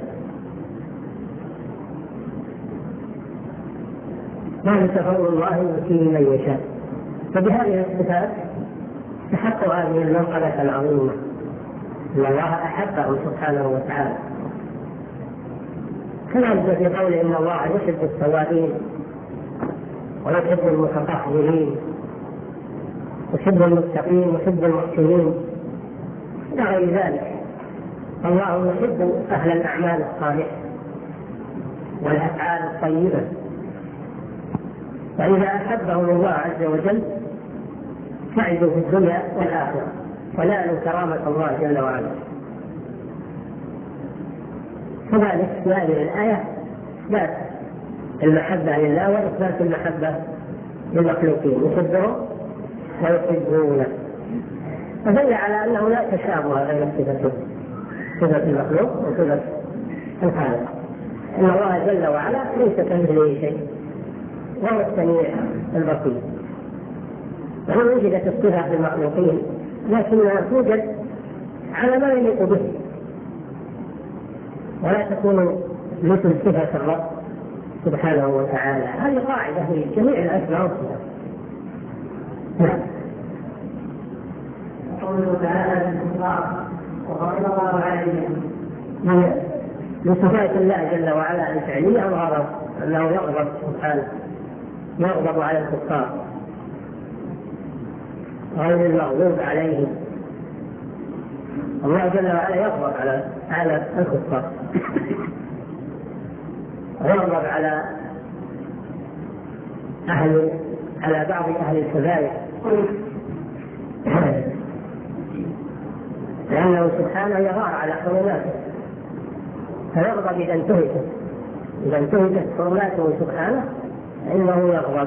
ذلك فضل الله يؤتيه من يشاء. فبهذه الصفات تحقق هذه المنقبة العظيمة أن الله أحبه سبحانه وتعالى. كما في قوله إن الله يحب التوابين ويحب المتطهرين يحب المتقين يحب المحسنين إلى غير ذلك. الله يحب أهل الأعمال الصالحة والأفعال الطيبة، فإذا أحبهم الله عز وجل سعدوا في الدنيا والآخرة ونالوا كرامة الله جل وعلا. كذلك في هذه الآية إثبات المحبة لله وإثبات المحبة للمخلوقين يحبهم ويحبونه، فدل على أنه لا تشابه بين صفة المخلوق وصفة الخالق. إن الله جل وعلا ليس كمثله شيء وهو السميع البصير. وإن وجدت الصفة في المخلوقين لكنها توجد على ما يليق به ولا تكون مثل صفة الرب سبحانه وتعالى. هذه قاعدة في جميع الأسماء والصفات. قوله تعالى وغضب الله عليهم من صفات الله جل وعلا الفعلية الغضب، أنه يغضب سبحانه يغضب على الكفار غير المغضوب عليهم. الله جل وعلا يغضب على الكفار ويغضب على بعض أهل الكبائر لأنه سبحانه يغار على حرماته فيغضب إذا انتهكت حرماته سبحانه فإنه يغضب.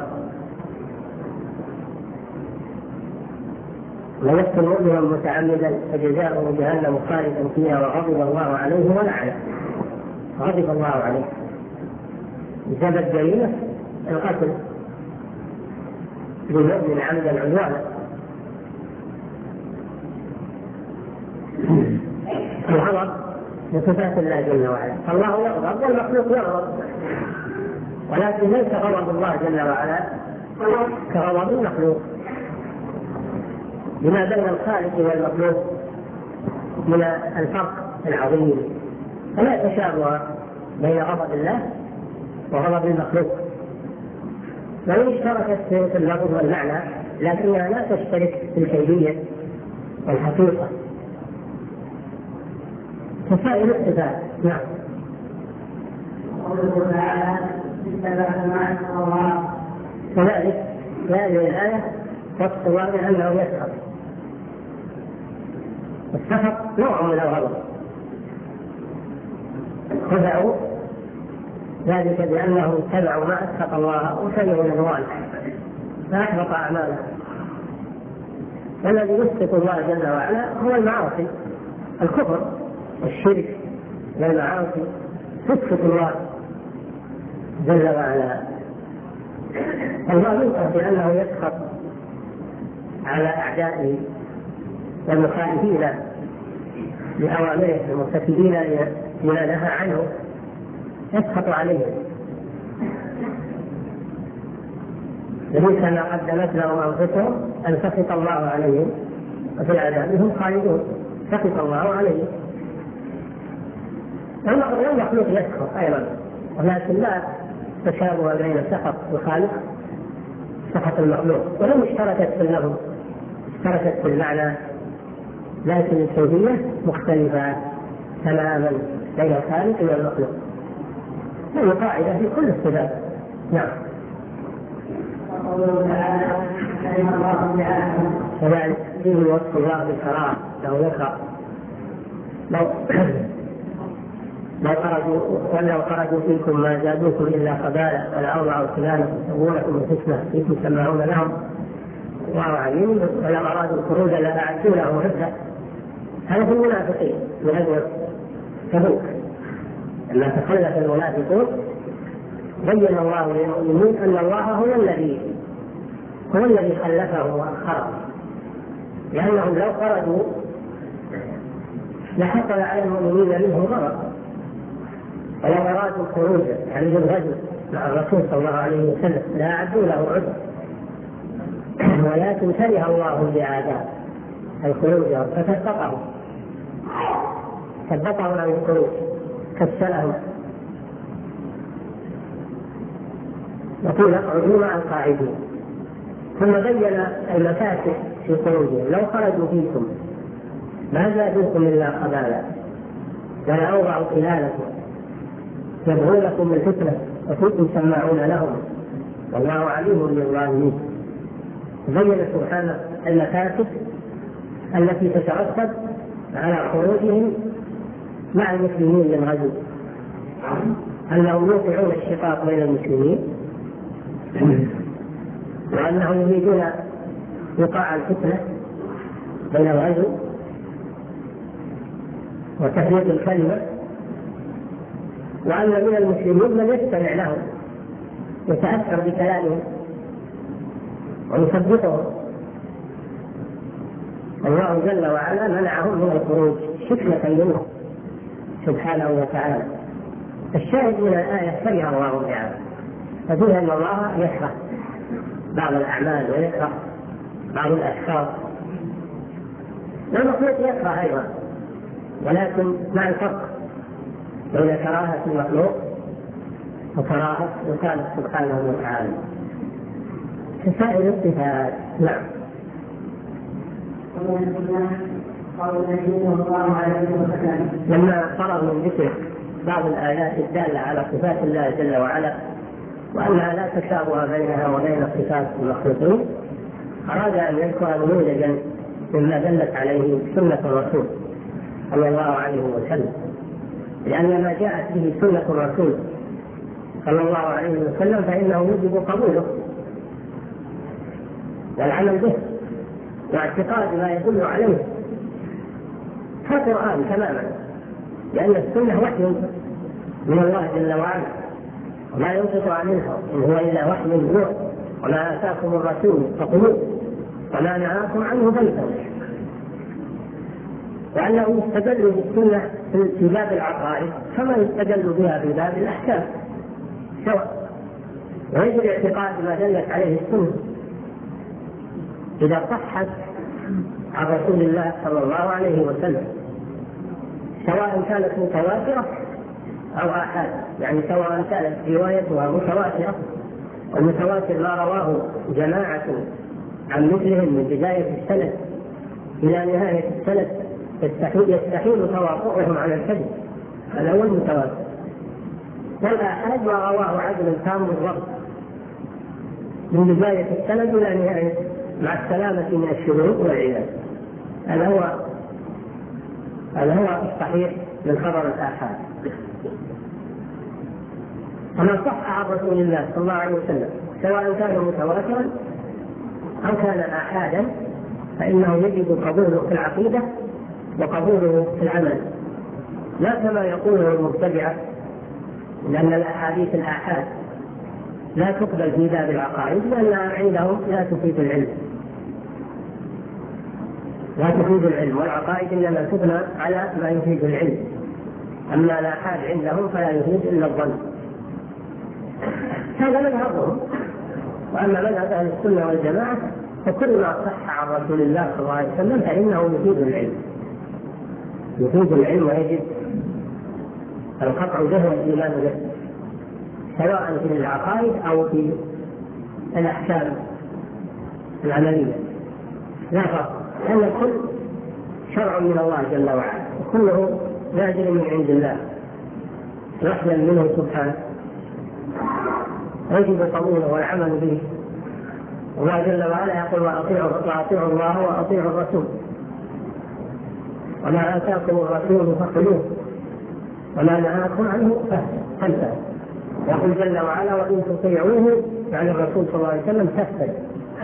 من يقتل مؤمنا متعمدا فجزاؤه جهنم خالدا فيها وغضب الله عليه ولعنه. غضب الله عليه بسبب الجريمة القتل للمؤمن عمدا عدوانا. الغضب بصفات الله جل وعلا. الله يغضب والمخلوق يغضب، ولكن ليس غضب الله جل وعلا كغضب المخلوق. بما بين الخالق والمخلوق من الفرق العظيم، فلا تشابه بين غضب الله وغضب المخلوق. وإن اشتركت في اللفظ والمعنى لكنها لا تشترك في الكيفية والحقيقة كسائر الصفات. نعم. قوله تعالى اتبع ما أسخط الله. كذلك هذه الآية وصف الله بأنه يسخط. السخط نوع من الغضب، خدعوا ذلك بأنهم اتبعوا ما أسخط الله وسمعوا الأهوال فأحبط أعماله. والذي يسخط الله جل وعلا هو المعاصي، الكفر والشرك والمعاصي تسخط الله جل وعلا. الله يوصف بأنه يسخط على أعدائه والمخالفين لأوامره المرتكبين لما نهى عنه، يسخط عليهم. ليس ما قدمت لهم أنفسهم أن سخط الله عليهم وفي العذاب هم خالدون، سخط الله عليهم. والمخلوق يسخط أيضا، ولكن لا تشابه بين سخط الخالق سخط المخلوق، ولو اشتركت في اللفظ اشتركت في المعنى، لكن الكيفية مختلفة تماما بين الخالق والمخلوق. هذه قاعدة في كل الصفات. نعم. كذلك فيه وصف الله بالكراهة، لو يكره ولو خرجوا فيكم ما زادوكم إلا خبالا ولأوضعوا خلالكم يبغونكم الفتنة فيكم تسمعون لهم الله عليم، ولو أرادوا الخروج لأعدوا له عدة. هذا في المنافقين من أجل تبوك لما تخلف المنافقون بين الله للمؤمنين أن الله هو الذي خلفه وأخره، لأنهم لو خرجوا لحصل على المؤمنين منه ضرر، ولو أرادوا الخروج عن الغزو مع الرسول صلى الله عليه وسلم لا أعدوا له عذر، ولكن كره الله بأعداء الخروج ثبتهم عن الخروج كسلهم، يقول اقعدوا مع القاعدين. ثم بين المفاسد في خروجهم، لو خرجوا فيكم ما زادوكم إلا خبالا ولأوضعوا خلالكم يبغونكم الفتنة وكنتم سماعون لهم والله عليم بالظالمين. بين سبحانه المفاسد التي تترتب على خروجهم مع المسلمين للغزو، أنهم يوقعون الشقاق بين المسلمين، وأنهم يريدون وقاع الفتنة بين الغزو وتفريق الكلمة، وأن من المسلمين من يستمع لهم يتأثر بكلامهم ويثبتهم. الله جل وعلا منعهم من الخروج حكمة منه سبحانه وتعالى. الشاهد من الآية كره الله تعالى، ففيها أن الله يكره بعض الأعمال ويكره بعض الأشخاص، والمخلوق يكره أيضا، ولكن مع الفرق بين كراهة المخلوق وكراهة الخالق سبحانه وتعالى كسائر الصفات. نعم. لما فرغ من ذكر بعض الآيات الدالة على صفات الله جل وعلا وأنها لا تشابه بينها وبين صفات المخلوقين، أراد أن يذكر نموذجا مما دلت عليه سنة الرسول صلى الله عليه وسلم، لأن ما جاءت به سنة الرسول صلى الله عليه وسلم فإنه يجب قبوله والعمل به واعتقاد ما يدل عليه كالقرآن تماما، لأن السنة وحي من الله جل وعلا وما ينطق عن الهوى إن هو إلا وحي يوحى، وما آتاكم الرسول فخذوه وما نهاكم عنه فانتهوا. وأنه يستدل بالسنة في باب العقائد كما يستدل بها في باب الأحكام سواء، ويجب اعتقاد ما دلت عليه السنة إذا صحت عن رسول الله صلى الله عليه وسلم، سواء كانت متواترة أو آحاد، يعني سواء كانت روايتها متواترة، والمتواتر ما رواه جماعة عن مثلهم من بداية السند إلى نهاية السند يستحيل تواطؤهم على الكذب، هذا هو المتواتر. والآحاد ما رواه عدل تام بالضبط من بداية السند إلى نهاية مع السلامة من الشذوذ والعياذ. هذا هو الصحيح من خبر الآحاد. وما صح عن رسول الله صلى الله عليه وسلم سواء كان متواترا أو كان آحادا فإنه يجب قبوله في العقيدة وقبوله في العمل، لا كما يقوله المبتدعة لأن الأحاديث الآحاد لا تقبل في باب العقائد لأنها عندهم لا تفيد العلم، والعقائد إنما تبنى على ما يفيد العلم، أما الآحاد عندهم فلا يفيد إلا الظن. هذا مذهبهم. وأما مذهب أهل السنة والجماعة فكل ما صح عن رسول الله صلى الله عليه وسلم فإنه يفيد العلم ويجب القطع به والإيمان به سواء في العقائد أو في الأحكام العملية، لا فرق، لأن الكل شرع من الله جل وعلا وكله نازل من عند الله وحيا منه سبحانه، يجب قبوله والعمل به. الله جل وعلا يقول وأطيعوا الله وأطيعوا الرسول وما آتاكم الرسول فخذوه وما نهاكم عنه فانتهوا. يقول جل وعلا وإن تطيعوه يعني الرسول صلى الله عليه وسلم تهتدوا.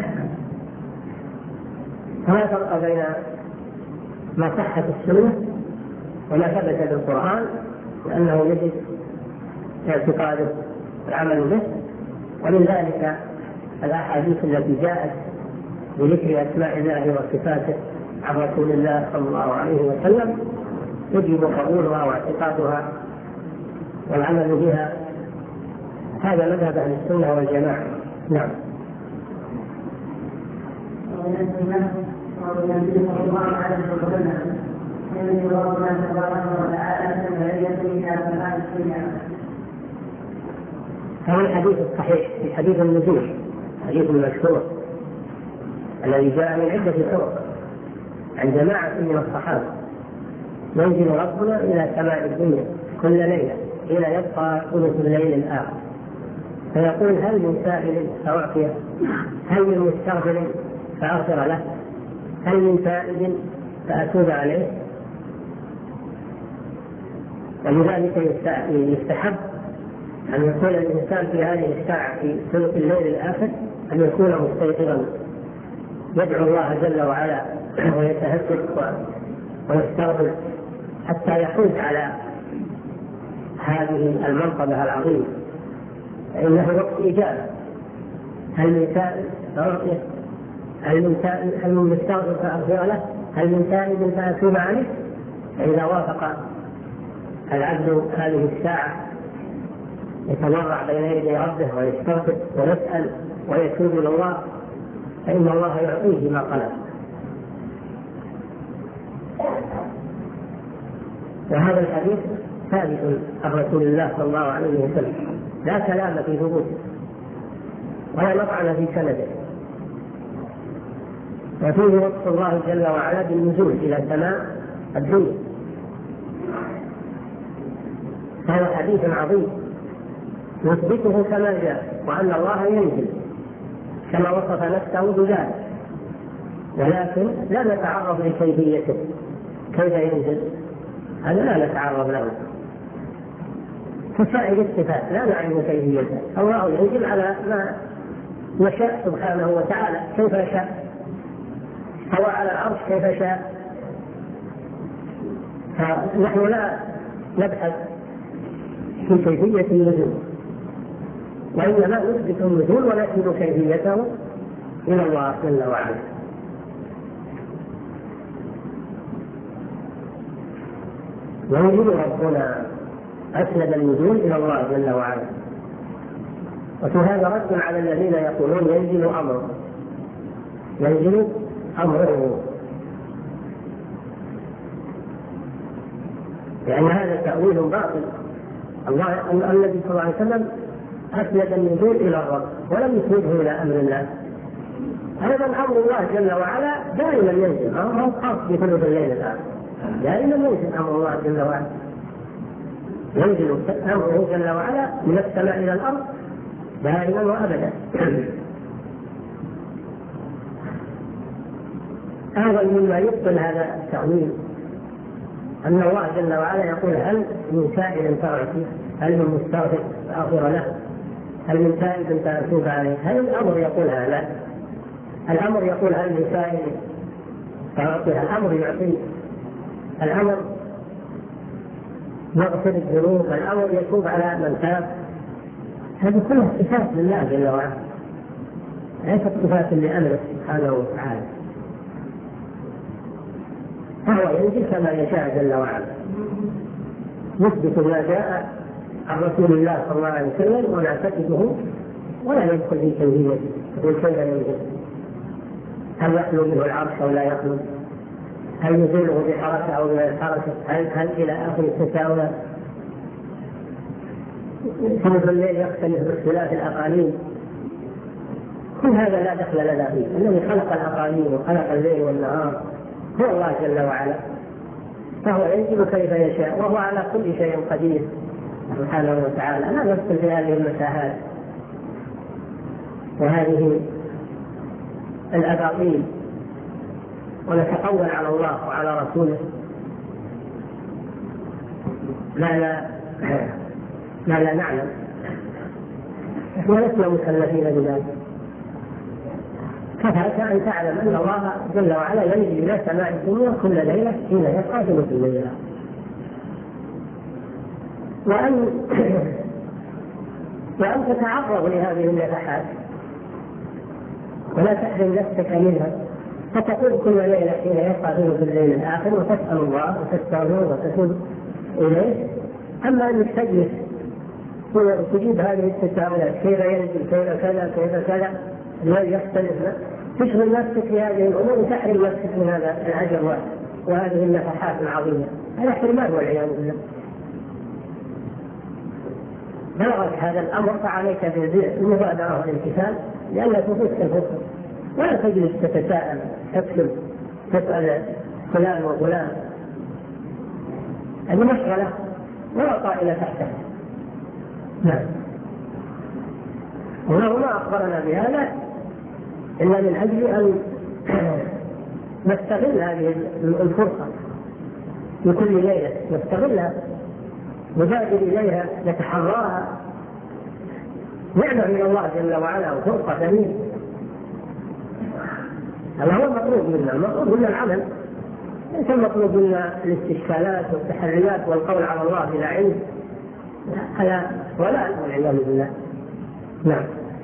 فلا فرق بين ما صح في السنة وما ثبت في القرآن، لأنه يجب اعتقاده والعمل به. ومن ذلك الأحاديث التي جاءت بذكر أسماء الله وصفاته عن رسول الله صلى الله عليه وسلم يجب قبولها واعتقادها والعمل بها. هذا مذهب أهل السنة والجماعة. نعم. هذا الحديث الصحيح في حديث النزول، حديث المشهور الذي جاء من عدة طرق عن جماعة من الصحابة: ينزل ربنا إلى سماء الدنيا كل ليلة حين يبقى ثلث الليل الآخر فيقول هل من سائل فأعطيه، هل من مستغفر فأغفر له، هل من تائب فأتوب عليه. ولذلك يستحب أن يكون الإنسان في هذه الساعة في ثلث الليل الآخر أن يكون مستيقظا يدعو الله جل وعلا ويتهجد ويستغفر حتى يفوز على هذه المنقبة العظيمة، فإنه وقت إجابة. هل من سائل فأعطيه، هل من مستغفر فأغفر له، هل من تائب فأتوب عليه. فإذا وافق العبد هذه الساعة يتضرع بين يدي ربه ويستغفر ويسأل ويتوب إلى الله فإن الله يعطيه ما طلب. وهذا الحديث ثابت عن رسول الله صلى الله عليه وسلم، لا كلام في ثبوته ولا مطعن في سنده. وفيه وصف الله جل وعلا بالنزول إلى سماء الدنيا. هذا حديث عظيم يثبته كما جاء، وأن الله ينزل كما وصف نفسه بذلك، ولكن لا نتعرض لكيفيته كيف ينزل، هذا لا نتعرض له. كسائر الصفات لا نعلم كيفيته، الله ينزل على ما يشاء سبحانه وتعالى كيف يشاء، هو على العرش كيف شاء. فنحن لا نبحث في كيفية النزول، وإنما نثبت النزول ونكتب كيفيته إلى الله جل وعلا. ينزل ربنا أسند النزول إلى الله جل وعلا. وفي هذا رد على الذين يقولون ينزل أمره، ينزل أمره، لأن هذا تأويل باطل. النبي صلى الله عليه وسلم أسند النزول إلى الرب ولم يسنده إلى أمر الله. أيضا أمر الله جل وعلا دائما ينزل، ما هو خاص بثلث الليل الآخر، دائما ينزل أمر الله جل وعلا. ينزل أمره جل وعلا من السماء إلى الأرض دائما وأبدا. أيضا مما يبطل هذا التأويل أن الله جل وعلا يقول هل من سائل فأعطيه، هل من مستغفر فأغفر له، هل من تائب فأتوب عليه. هل الأمر يقول هذا؟ الأمر يقول هل من سائل فأعطيه، الأمر يعطيه، الأمر يغفر الذنوب، الأمر يتوب على من تاب. هذه كلها صفات لله جل وعلا، ليست صفات لأمره سبحانه وتعالى. فهو ينزل كما يشاء جل وعلا، يثبت ما جاء عن رسول الله صلى الله عليه وسلم ولا تجده ولا يدخل في تنزيله. يقول كيف ينزل؟ هل يخلو منه العرش او لا يخلو؟ هل يزيله بحركه او بغير حركه؟ هل الى اخر التساؤلات؟ ثلث الليل يختلف باختلاف الاقاليم. كل هذا لا دخل لنا فيه. الذي خلق الاقاليم وخلق الليل والنهار هو الله جل وعلا، فهو ينزل كيف يشاء وهو على كل شيء قدير سبحانه وتعالى. لا ندخل في هذه المساحات وهذه الأباطيل ونتقول على الله وعلى رسوله ما لا نعلم، ولسنا مكلفين بذلك. كفاك أن تعلم أن الله جل وعلا ينزل إلى سماء الدنيا كل ليلة حين يبقى ثلث الليل، وأن تتعرض لهذه النفحات ولا تحرم نفسك منها، فتقول كل ليلة حين يبقى ثلث الليل الآخر وتسأل الله وتستغفره وتتوب إليه. أما أن تجلس وتجيب هذه التساؤلات كيف ينزل كيف كذا كيف كذا الذي يختلف، تشغل نفسك في هذه الأمور وتحرم نفسك من هذا العجب وهذه النفحات العظيمة. هذا حرمان والعياذ بالله. بلغك هذا الأمر فعليك بالمبادرة والامتثال لأنك تفوتك الفرصة، ولا تجلس تتساءل تكتب تسأل فلان وفلان. هذه مشغلة ولا طائلة تحتها. نعم. ونحن ما أخبرنا بهذا إلا من أجل أن نستغل هذه الفرصة في كل ليلة، نستغلها نبادر إليها نتحراها. نعمة من الله جل وعلا وفرصة ثمينة. هذا هو المطلوب منا، المطلوب منا العمل، ليس المطلوب منا الاستشكالات والتحريات والقول على الله بلا علم. هذا ضلال والعياذ بالله. نعم.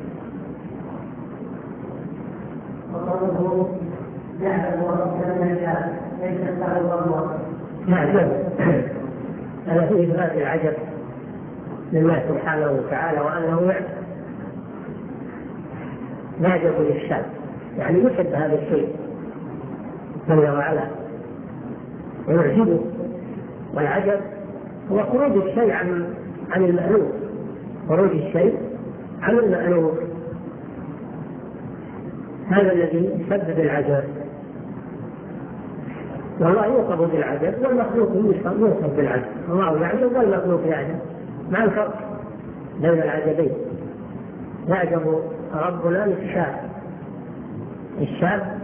وقوله يعلم ربنا ليس له الله. نعم. هذا فيه إثبات العجب لله سبحانه وتعالى وأنه يعجب للشاب، يعني يحب هذا الشيء جل وعلا ويعجبه. والعجب هو خروج الشيء عن المألوف، خروج الشيء عن المألوف، هذا الذي يسبب العجب. والله يوصف بالعجب والمخلوق يوصف بالعجب، الله يعجب والمخلوق يعجب، مع الفرق بين العجبين. يعجب ربنا الشاب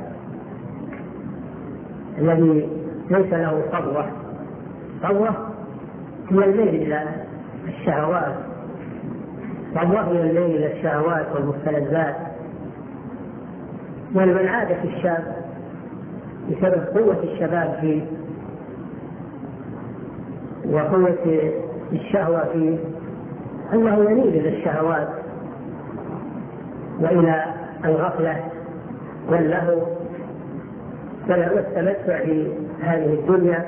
الذي ليس له صبوة هي الميل إلى الشهوات، صبوة هي الميل إلى الشهوات والمستلذات. ومن عادة الشاب بسبب قوة الشباب فيه وقوة الشهوة فيه أنه يميل إلى الشهوات وإلى الغفلة واللهو والتمتع في هذه الدنيا.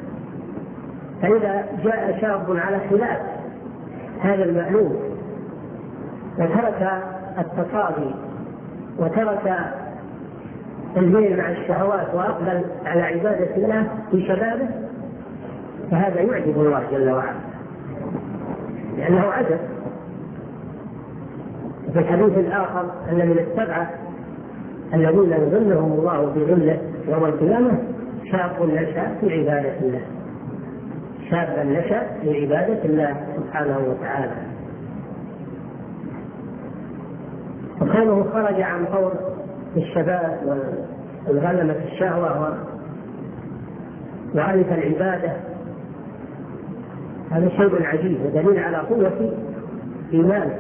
فإذا جاء شاب على خلاف هذا المألوف وترك التصاغي وترك الميل مع الشهوات وأقبل على عبادة الله في شبابه، فهذا يعجب الله جل وعلا لأنه عجب. في الحديث الآخر أن من السبعة الذين يظلهم الله بظله يوم القيامة شاب نشأ في عبادة الله، شابا نشأ لعبادة الله سبحانه وتعالى. وكونه خرج عن طور الشباب والغلمة الشهوة وألف العبادة، هذا شيء عجيب ودليل على قوة إيمانه.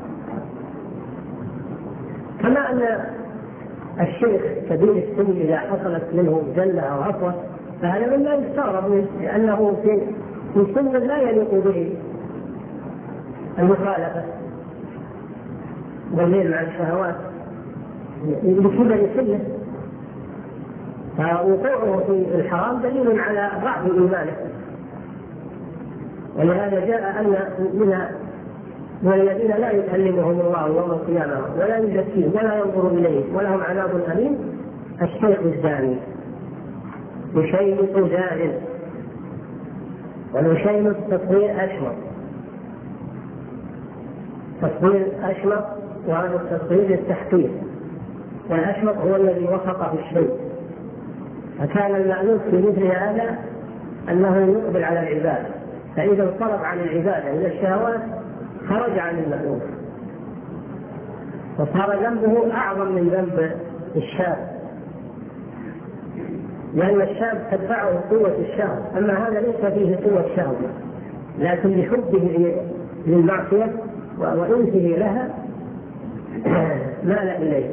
كما أن الشيخ كبير السن إذا حصلت منه جلة أو عفوة فهذا مما يستغرب لأنه في سن لا يليق به المخالفة والليل مع الشهوات لكبر سنه، فوقوعه في الحرام دليل على ضعف إيمانه. ولهذا جاء أن من الذين لا يكلمهم الله يوم القيامة ولا يزكيهم ولا ينظر إليهم ولهم عذاب أليم الشيخ الزاني يشيط زان، ويشيط تصوير أشمر، تصوير أشمر وهذا التصوير للتحقيق، والأشمر هو الذي وفق في الشيء. فكان المألوف في مثل هذا أنه يقبل على العبادة، فإذا انصرف عن العبادة إلى الشهوات خرج عن المألوف وصار ذنبه أعظم من ذنب الشاب، لأن الشاب تدفعه قوة الشهوة، أما هذا ليس فيه قوة شهوة لكن لحبه للمعصية وأنسه لها مال إليه.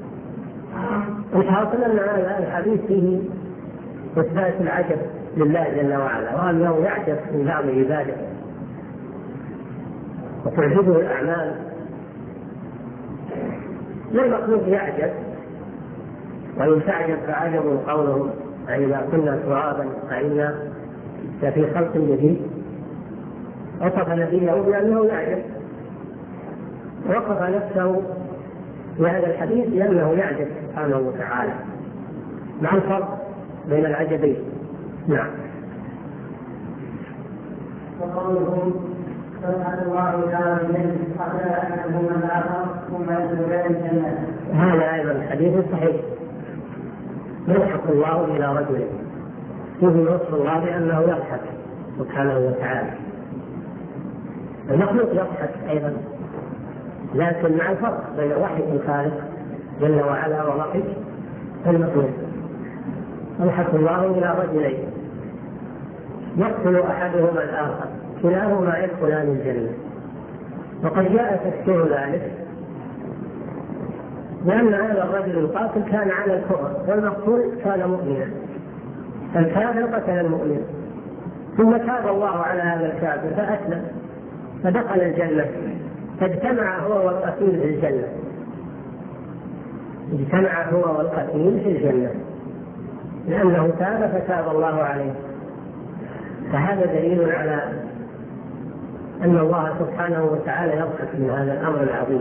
الحاصل أن هذا الحديث فيه إثبات العجب لله جل وعلا، وأنه يعجب من بعض عباده وتعجبه الأعمال. للمخلوق يعجب وإن تعجب فعجب قولهم أئذا كنا ترابا أئنا لفي خلق جديد. وصف نبيه بأنه يعجب، وقف نفسه بهذا الحديث لأنه يعجب سبحانه وتعالى، مع الفرق بين العجبين. نعم. وقولهم سبحان الله تعالى من قبل أحدهما الآخر ثم يدخلان الجنة، هذا أيضا حديث صحيح. يضحك الله إلى رجل، فيه وصف الله بأنه يضحك سبحانه وتعالى. المخلوق يضحك أيضا، لكن مع الفرق بين ضحك الخالق جل وعلا وضحك المخلوق. يضحك الله إلى رجلين يقتل أحدهما الآخر كلاهما يدخلان الجنة. وقد جاء تفسير ذلك لأن هذا الرجل القاتل كان على الكفر والمقتول كان مؤمنا، الكافر قتل المؤمن ثم تاب الله على هذا الكافر فأسلم فدخل الجنة، فاجتمع هو والقتيل في الجنة، اجتمع هو والقتيل في الجنة لأنه تاب فتاب الله عليه. فهذا دليل على أن الله سبحانه وتعالى يضحك من هذا الأمر العظيم.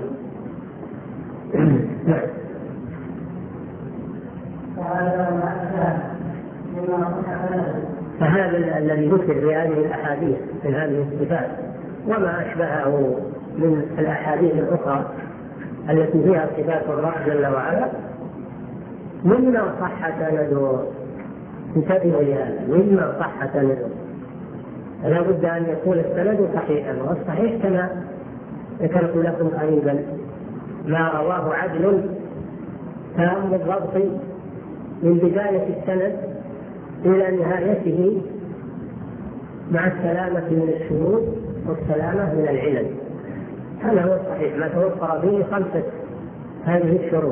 فهذا الذي ذكر في هذه الأحاديث من هذه الصفات وما أشبهه من الأحاديث الأخرى التي فيها صفات الرب جل وعلا مما صح سنده، انتبهوا لهذا، مما صح سنده. لا بد أن يكون السند صحيحا، والصحيح كما ذكرت لكم قريبا ما رواه عدل تام الضبط من بداية السند إلى نهايته مع السلامة من الشذوذ والسلامة من العلل. هذا هو الصحيح، ما توفر فيه 5 هذه الشروط.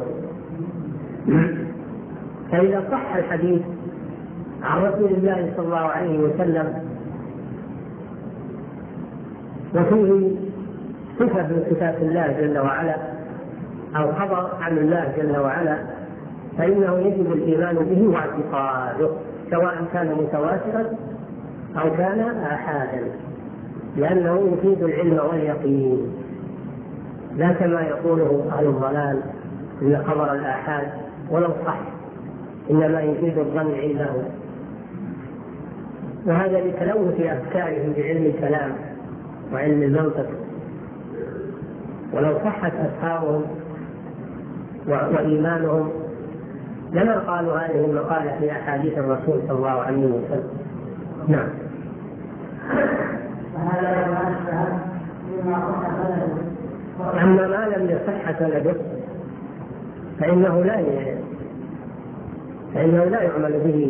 فإذا صح الحديث عن رسول الله صلى الله عليه وسلم وفيه صفة من صفات الله جل وعلا أو خبر عن الله جل وعلا فإنه يجب الإيمان به واعتقاده، سواء كان متواترا أو كان آحادا، لأنه يفيد العلم واليقين، لا كما يقوله أهل الضلال إن خبر الآحاد ولو صح إنما يفيد الظن عنده، وهذا لتلوث أفكارهم بعلم الكلام وعلم المنطق. ولو صحت أفكارهم وإيمانهم لما قالوا هذه المقالة في أحاديث الرسول صلى الله عليه وسلم. نعم. فهذا ما أشبه بما صح سنده. أما ما لم يصح سنده فإنه لا يعمل به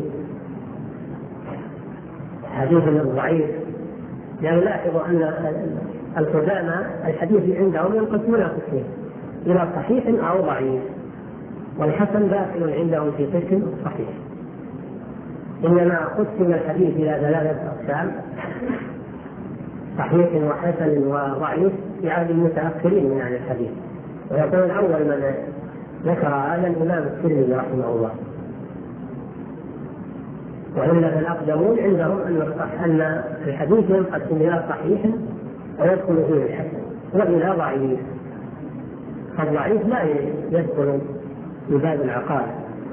حديث الضعيف، لأن لاحظوا أن القدامى الحديث عندهم ينقسمون قسمين إلى صحيح أو ضعيف، والحسن داخل عندهم في قسم صحيح. إنما قسم الحديث إلى 3 أقسام: صحيح وحسن وضعيف في عهد المتأخرين من أهل الحديث. ويقول أول من ذكر هذا الإمام الترمذي رحمه الله. وإلا الأقدمون عندهم أن الحديث ينقسم إلى صحيح ويدخل فيه الحسن وإلى ضعيف. الضعيف لا يدخل في باب العقائد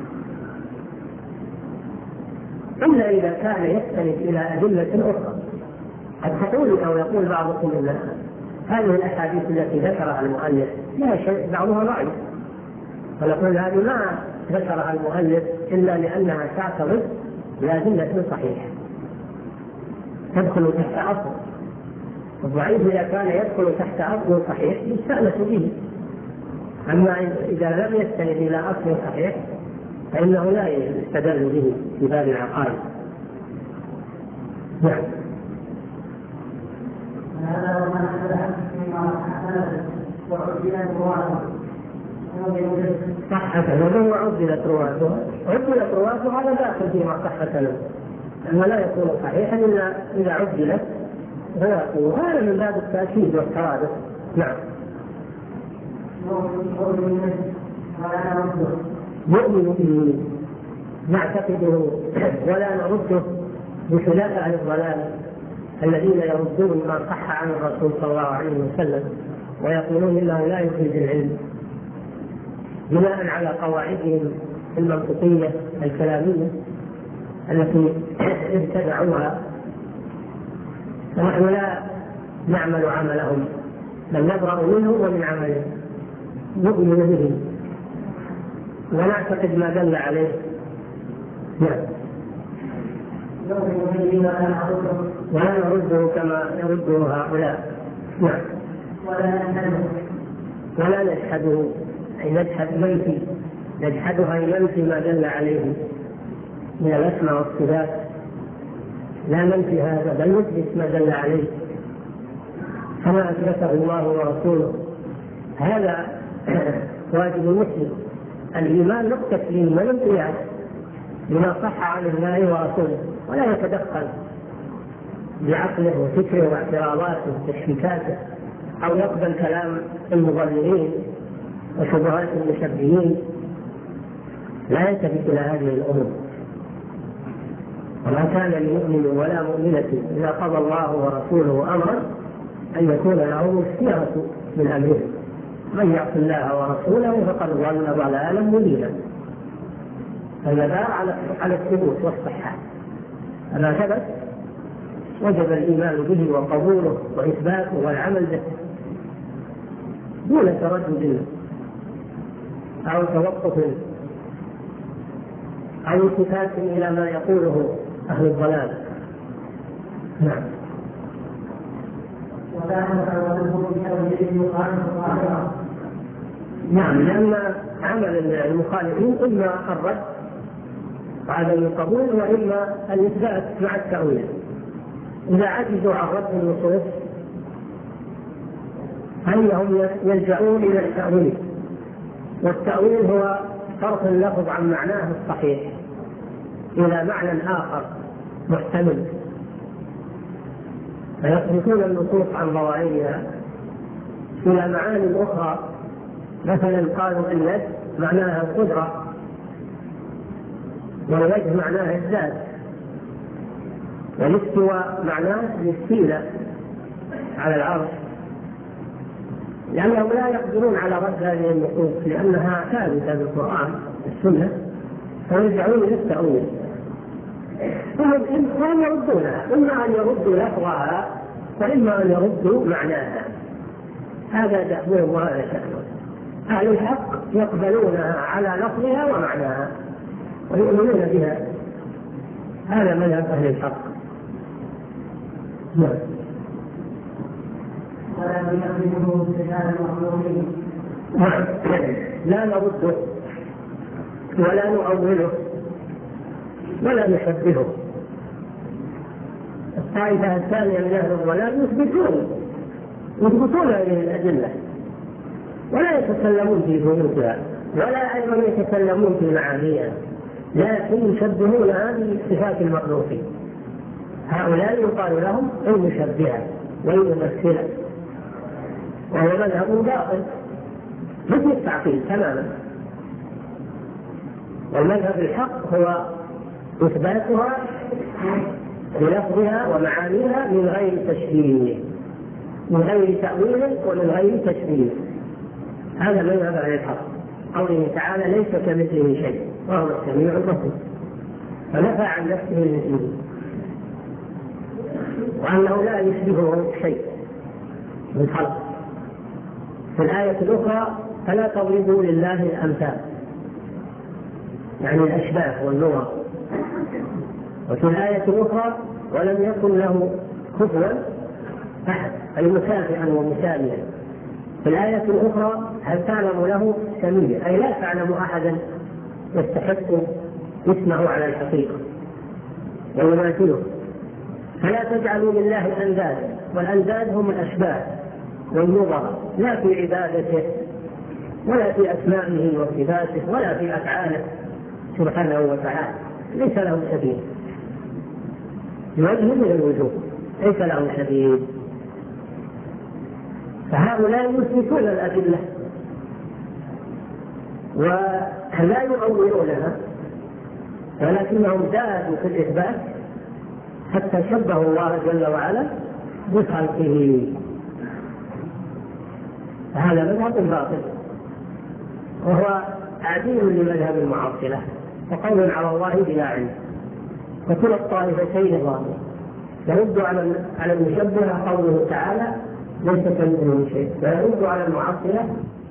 إلا إذا كان يستند إلى أدلة أخرى. قد تقول أو يقول بعضكم أن هذه الأحاديث التي ذكرها المؤلف لا شيء بعضها ضعيف، فنقول هذه ما ذكرها المؤلف إلا لأنها تعترض بأدلة صحيحة تدخل تحت أصل. الضعيف إذا كان يدخل تحت أصل صحيح يستأنس به، أما إذا لم يستند إلى أصل صحيح فإنه لا يستدل به في باب العقائد. نعم. هذا هو ما أشبه بما وعدلت رواته. صح سنده وعدلت رواته. عدلت رواته هذا داخل فيما صح سنده، أما لا يكون صحيحا إلا إذا عدلت رواته، وهذا من باب التأكيد والترادف. نعم. نؤمن به نعتقده ولا نرده، بخلاف أهل الضلال الذين يردون ما صح عن الرسول صلى الله عليه وسلم ويقولون إنه لا يخرج العلم بناء على قواعدهم المنطقية الكلامية التي ابتدعوها. ونحن لا نعمل عملهم بل نبرأ منهم ومن عملهم، نؤمن به ونعتقد ما دل عليه. نعم. ولا نرده كما يرده هؤلاء. نعم. ولا نجحده أي نجحدها أي ننفي ما دل عليه من الأسماء والصفات، لا ننفي هذا بل نثبت ما دل عليه كما أثبته الله ورسوله. هذا واجب المسلم، الإيمان بالتسليم والانقياد لما صح عن الله ورسوله، ولا يتدخل بعقله وفكره واعتراضاته وتشكيكاته أو يقبل كلام المضللين وشبهات المشبهين. لا يلتفت إلى هذه الأمور. وما كان لمؤمن ولا مؤمنة إذا قضى الله ورسوله أمرا أن يكون له الخيرة من أمره، من يعص الله ورسوله فقد ضل ضلالا مبينا. فالمدار على الثبوت والصحة، أما ثبت وجب الإيمان به وقبوله وإثباته والعمل به دون تردد أو توقف أو التفات إلى ما يقوله أهل الضلال. نعم. نعم، لأن عمل المخالفين إما الرد وعدم القبول وإما الإثبات مع التأويل. إذا عجزوا عن رد النصوص فإنهم يلجؤون إلى التأويل، والتأويل هو صرف اللفظ عن معناه الصحيح إلى معنى آخر محتمل، فيصرفون النصوص عن ظواهرها إلى معاني أخرى. مثلا قالوا اليد معناها القدرة، والوجه معناها الذات، والاستواء معناه الاستيلاء على العرش، لأنهم لا يقدرون على رد هذه النصوص لأنها ثابتة بالقرآن والسنة، فيرجعون إلى التأويل. فهم إما يردونها، إما أن يردوا لفظها وإما أن يردوا معناها. هذا دأبهم وهذا شأنهم. أهل الحق يقبلونها على لفظها ومعناها ويؤمنون بها، هذا مذهب أهل الحق. نعم. ولا يخرجه بهذا المخلوقين. لا نرده ولا نؤوله ولا نشبهه. الطائفة الثانية من أهل الضلال يثبتون هذه الأدلة ولا يتكلمون في ثبوتها ولا أيضا يتكلمون في معانيها، لكن يشبهون هذه صفات المخلوقين. هؤلاء يقال لهم المشبهة والممثلة، وهو مذهب باطل مثل التعطيل تماما. والمذهب الحق هو إثباتها بلفظها ومعانيها من غير تشبيه، من غير تأويل ومن غير تشبيه. هذا مذهب أهل الحق. قوله تعالى ليس كمثله شيء وهو السميع البصير، فنفى عن نفسه المثلية وأنه لا يشبهه شيء من خلق. في الآية الأخرى فلا تضربوا لله الأمثال، يعني الأشباه واللغة. وفي الآية الأخرى ولم يكن له كفوا أحد، أي مكافئا ومساويا. في الآية الأخرى هل تعلم له سميا، أي لا تعلم أحدا يستحق اسمه على الحقيقة ويماثله. فلا تجعلوا لله أندادا، والأنداد هم الأشباه والنظر، لا في عبادته ولا في أسمائه وصفاته ولا في أفعاله سبحانه وتعالى، ليس له سبيل بوجه من الوجوه، ليس له سبيل. فهؤلاء يثبتون الأدلة ولا يؤولونها، ولكنهم زادوا في الإثبات حتى شبهوا الله جل وعلا بخلقه. هذا مذهب باطل وهو عديم لمذهب المعطلة وقول على الله بلا علم. فكل الطائفتين ظالمين. يرد على المشبهة قوله تعالى ليس كمثله شيء، ويرد على المعطلة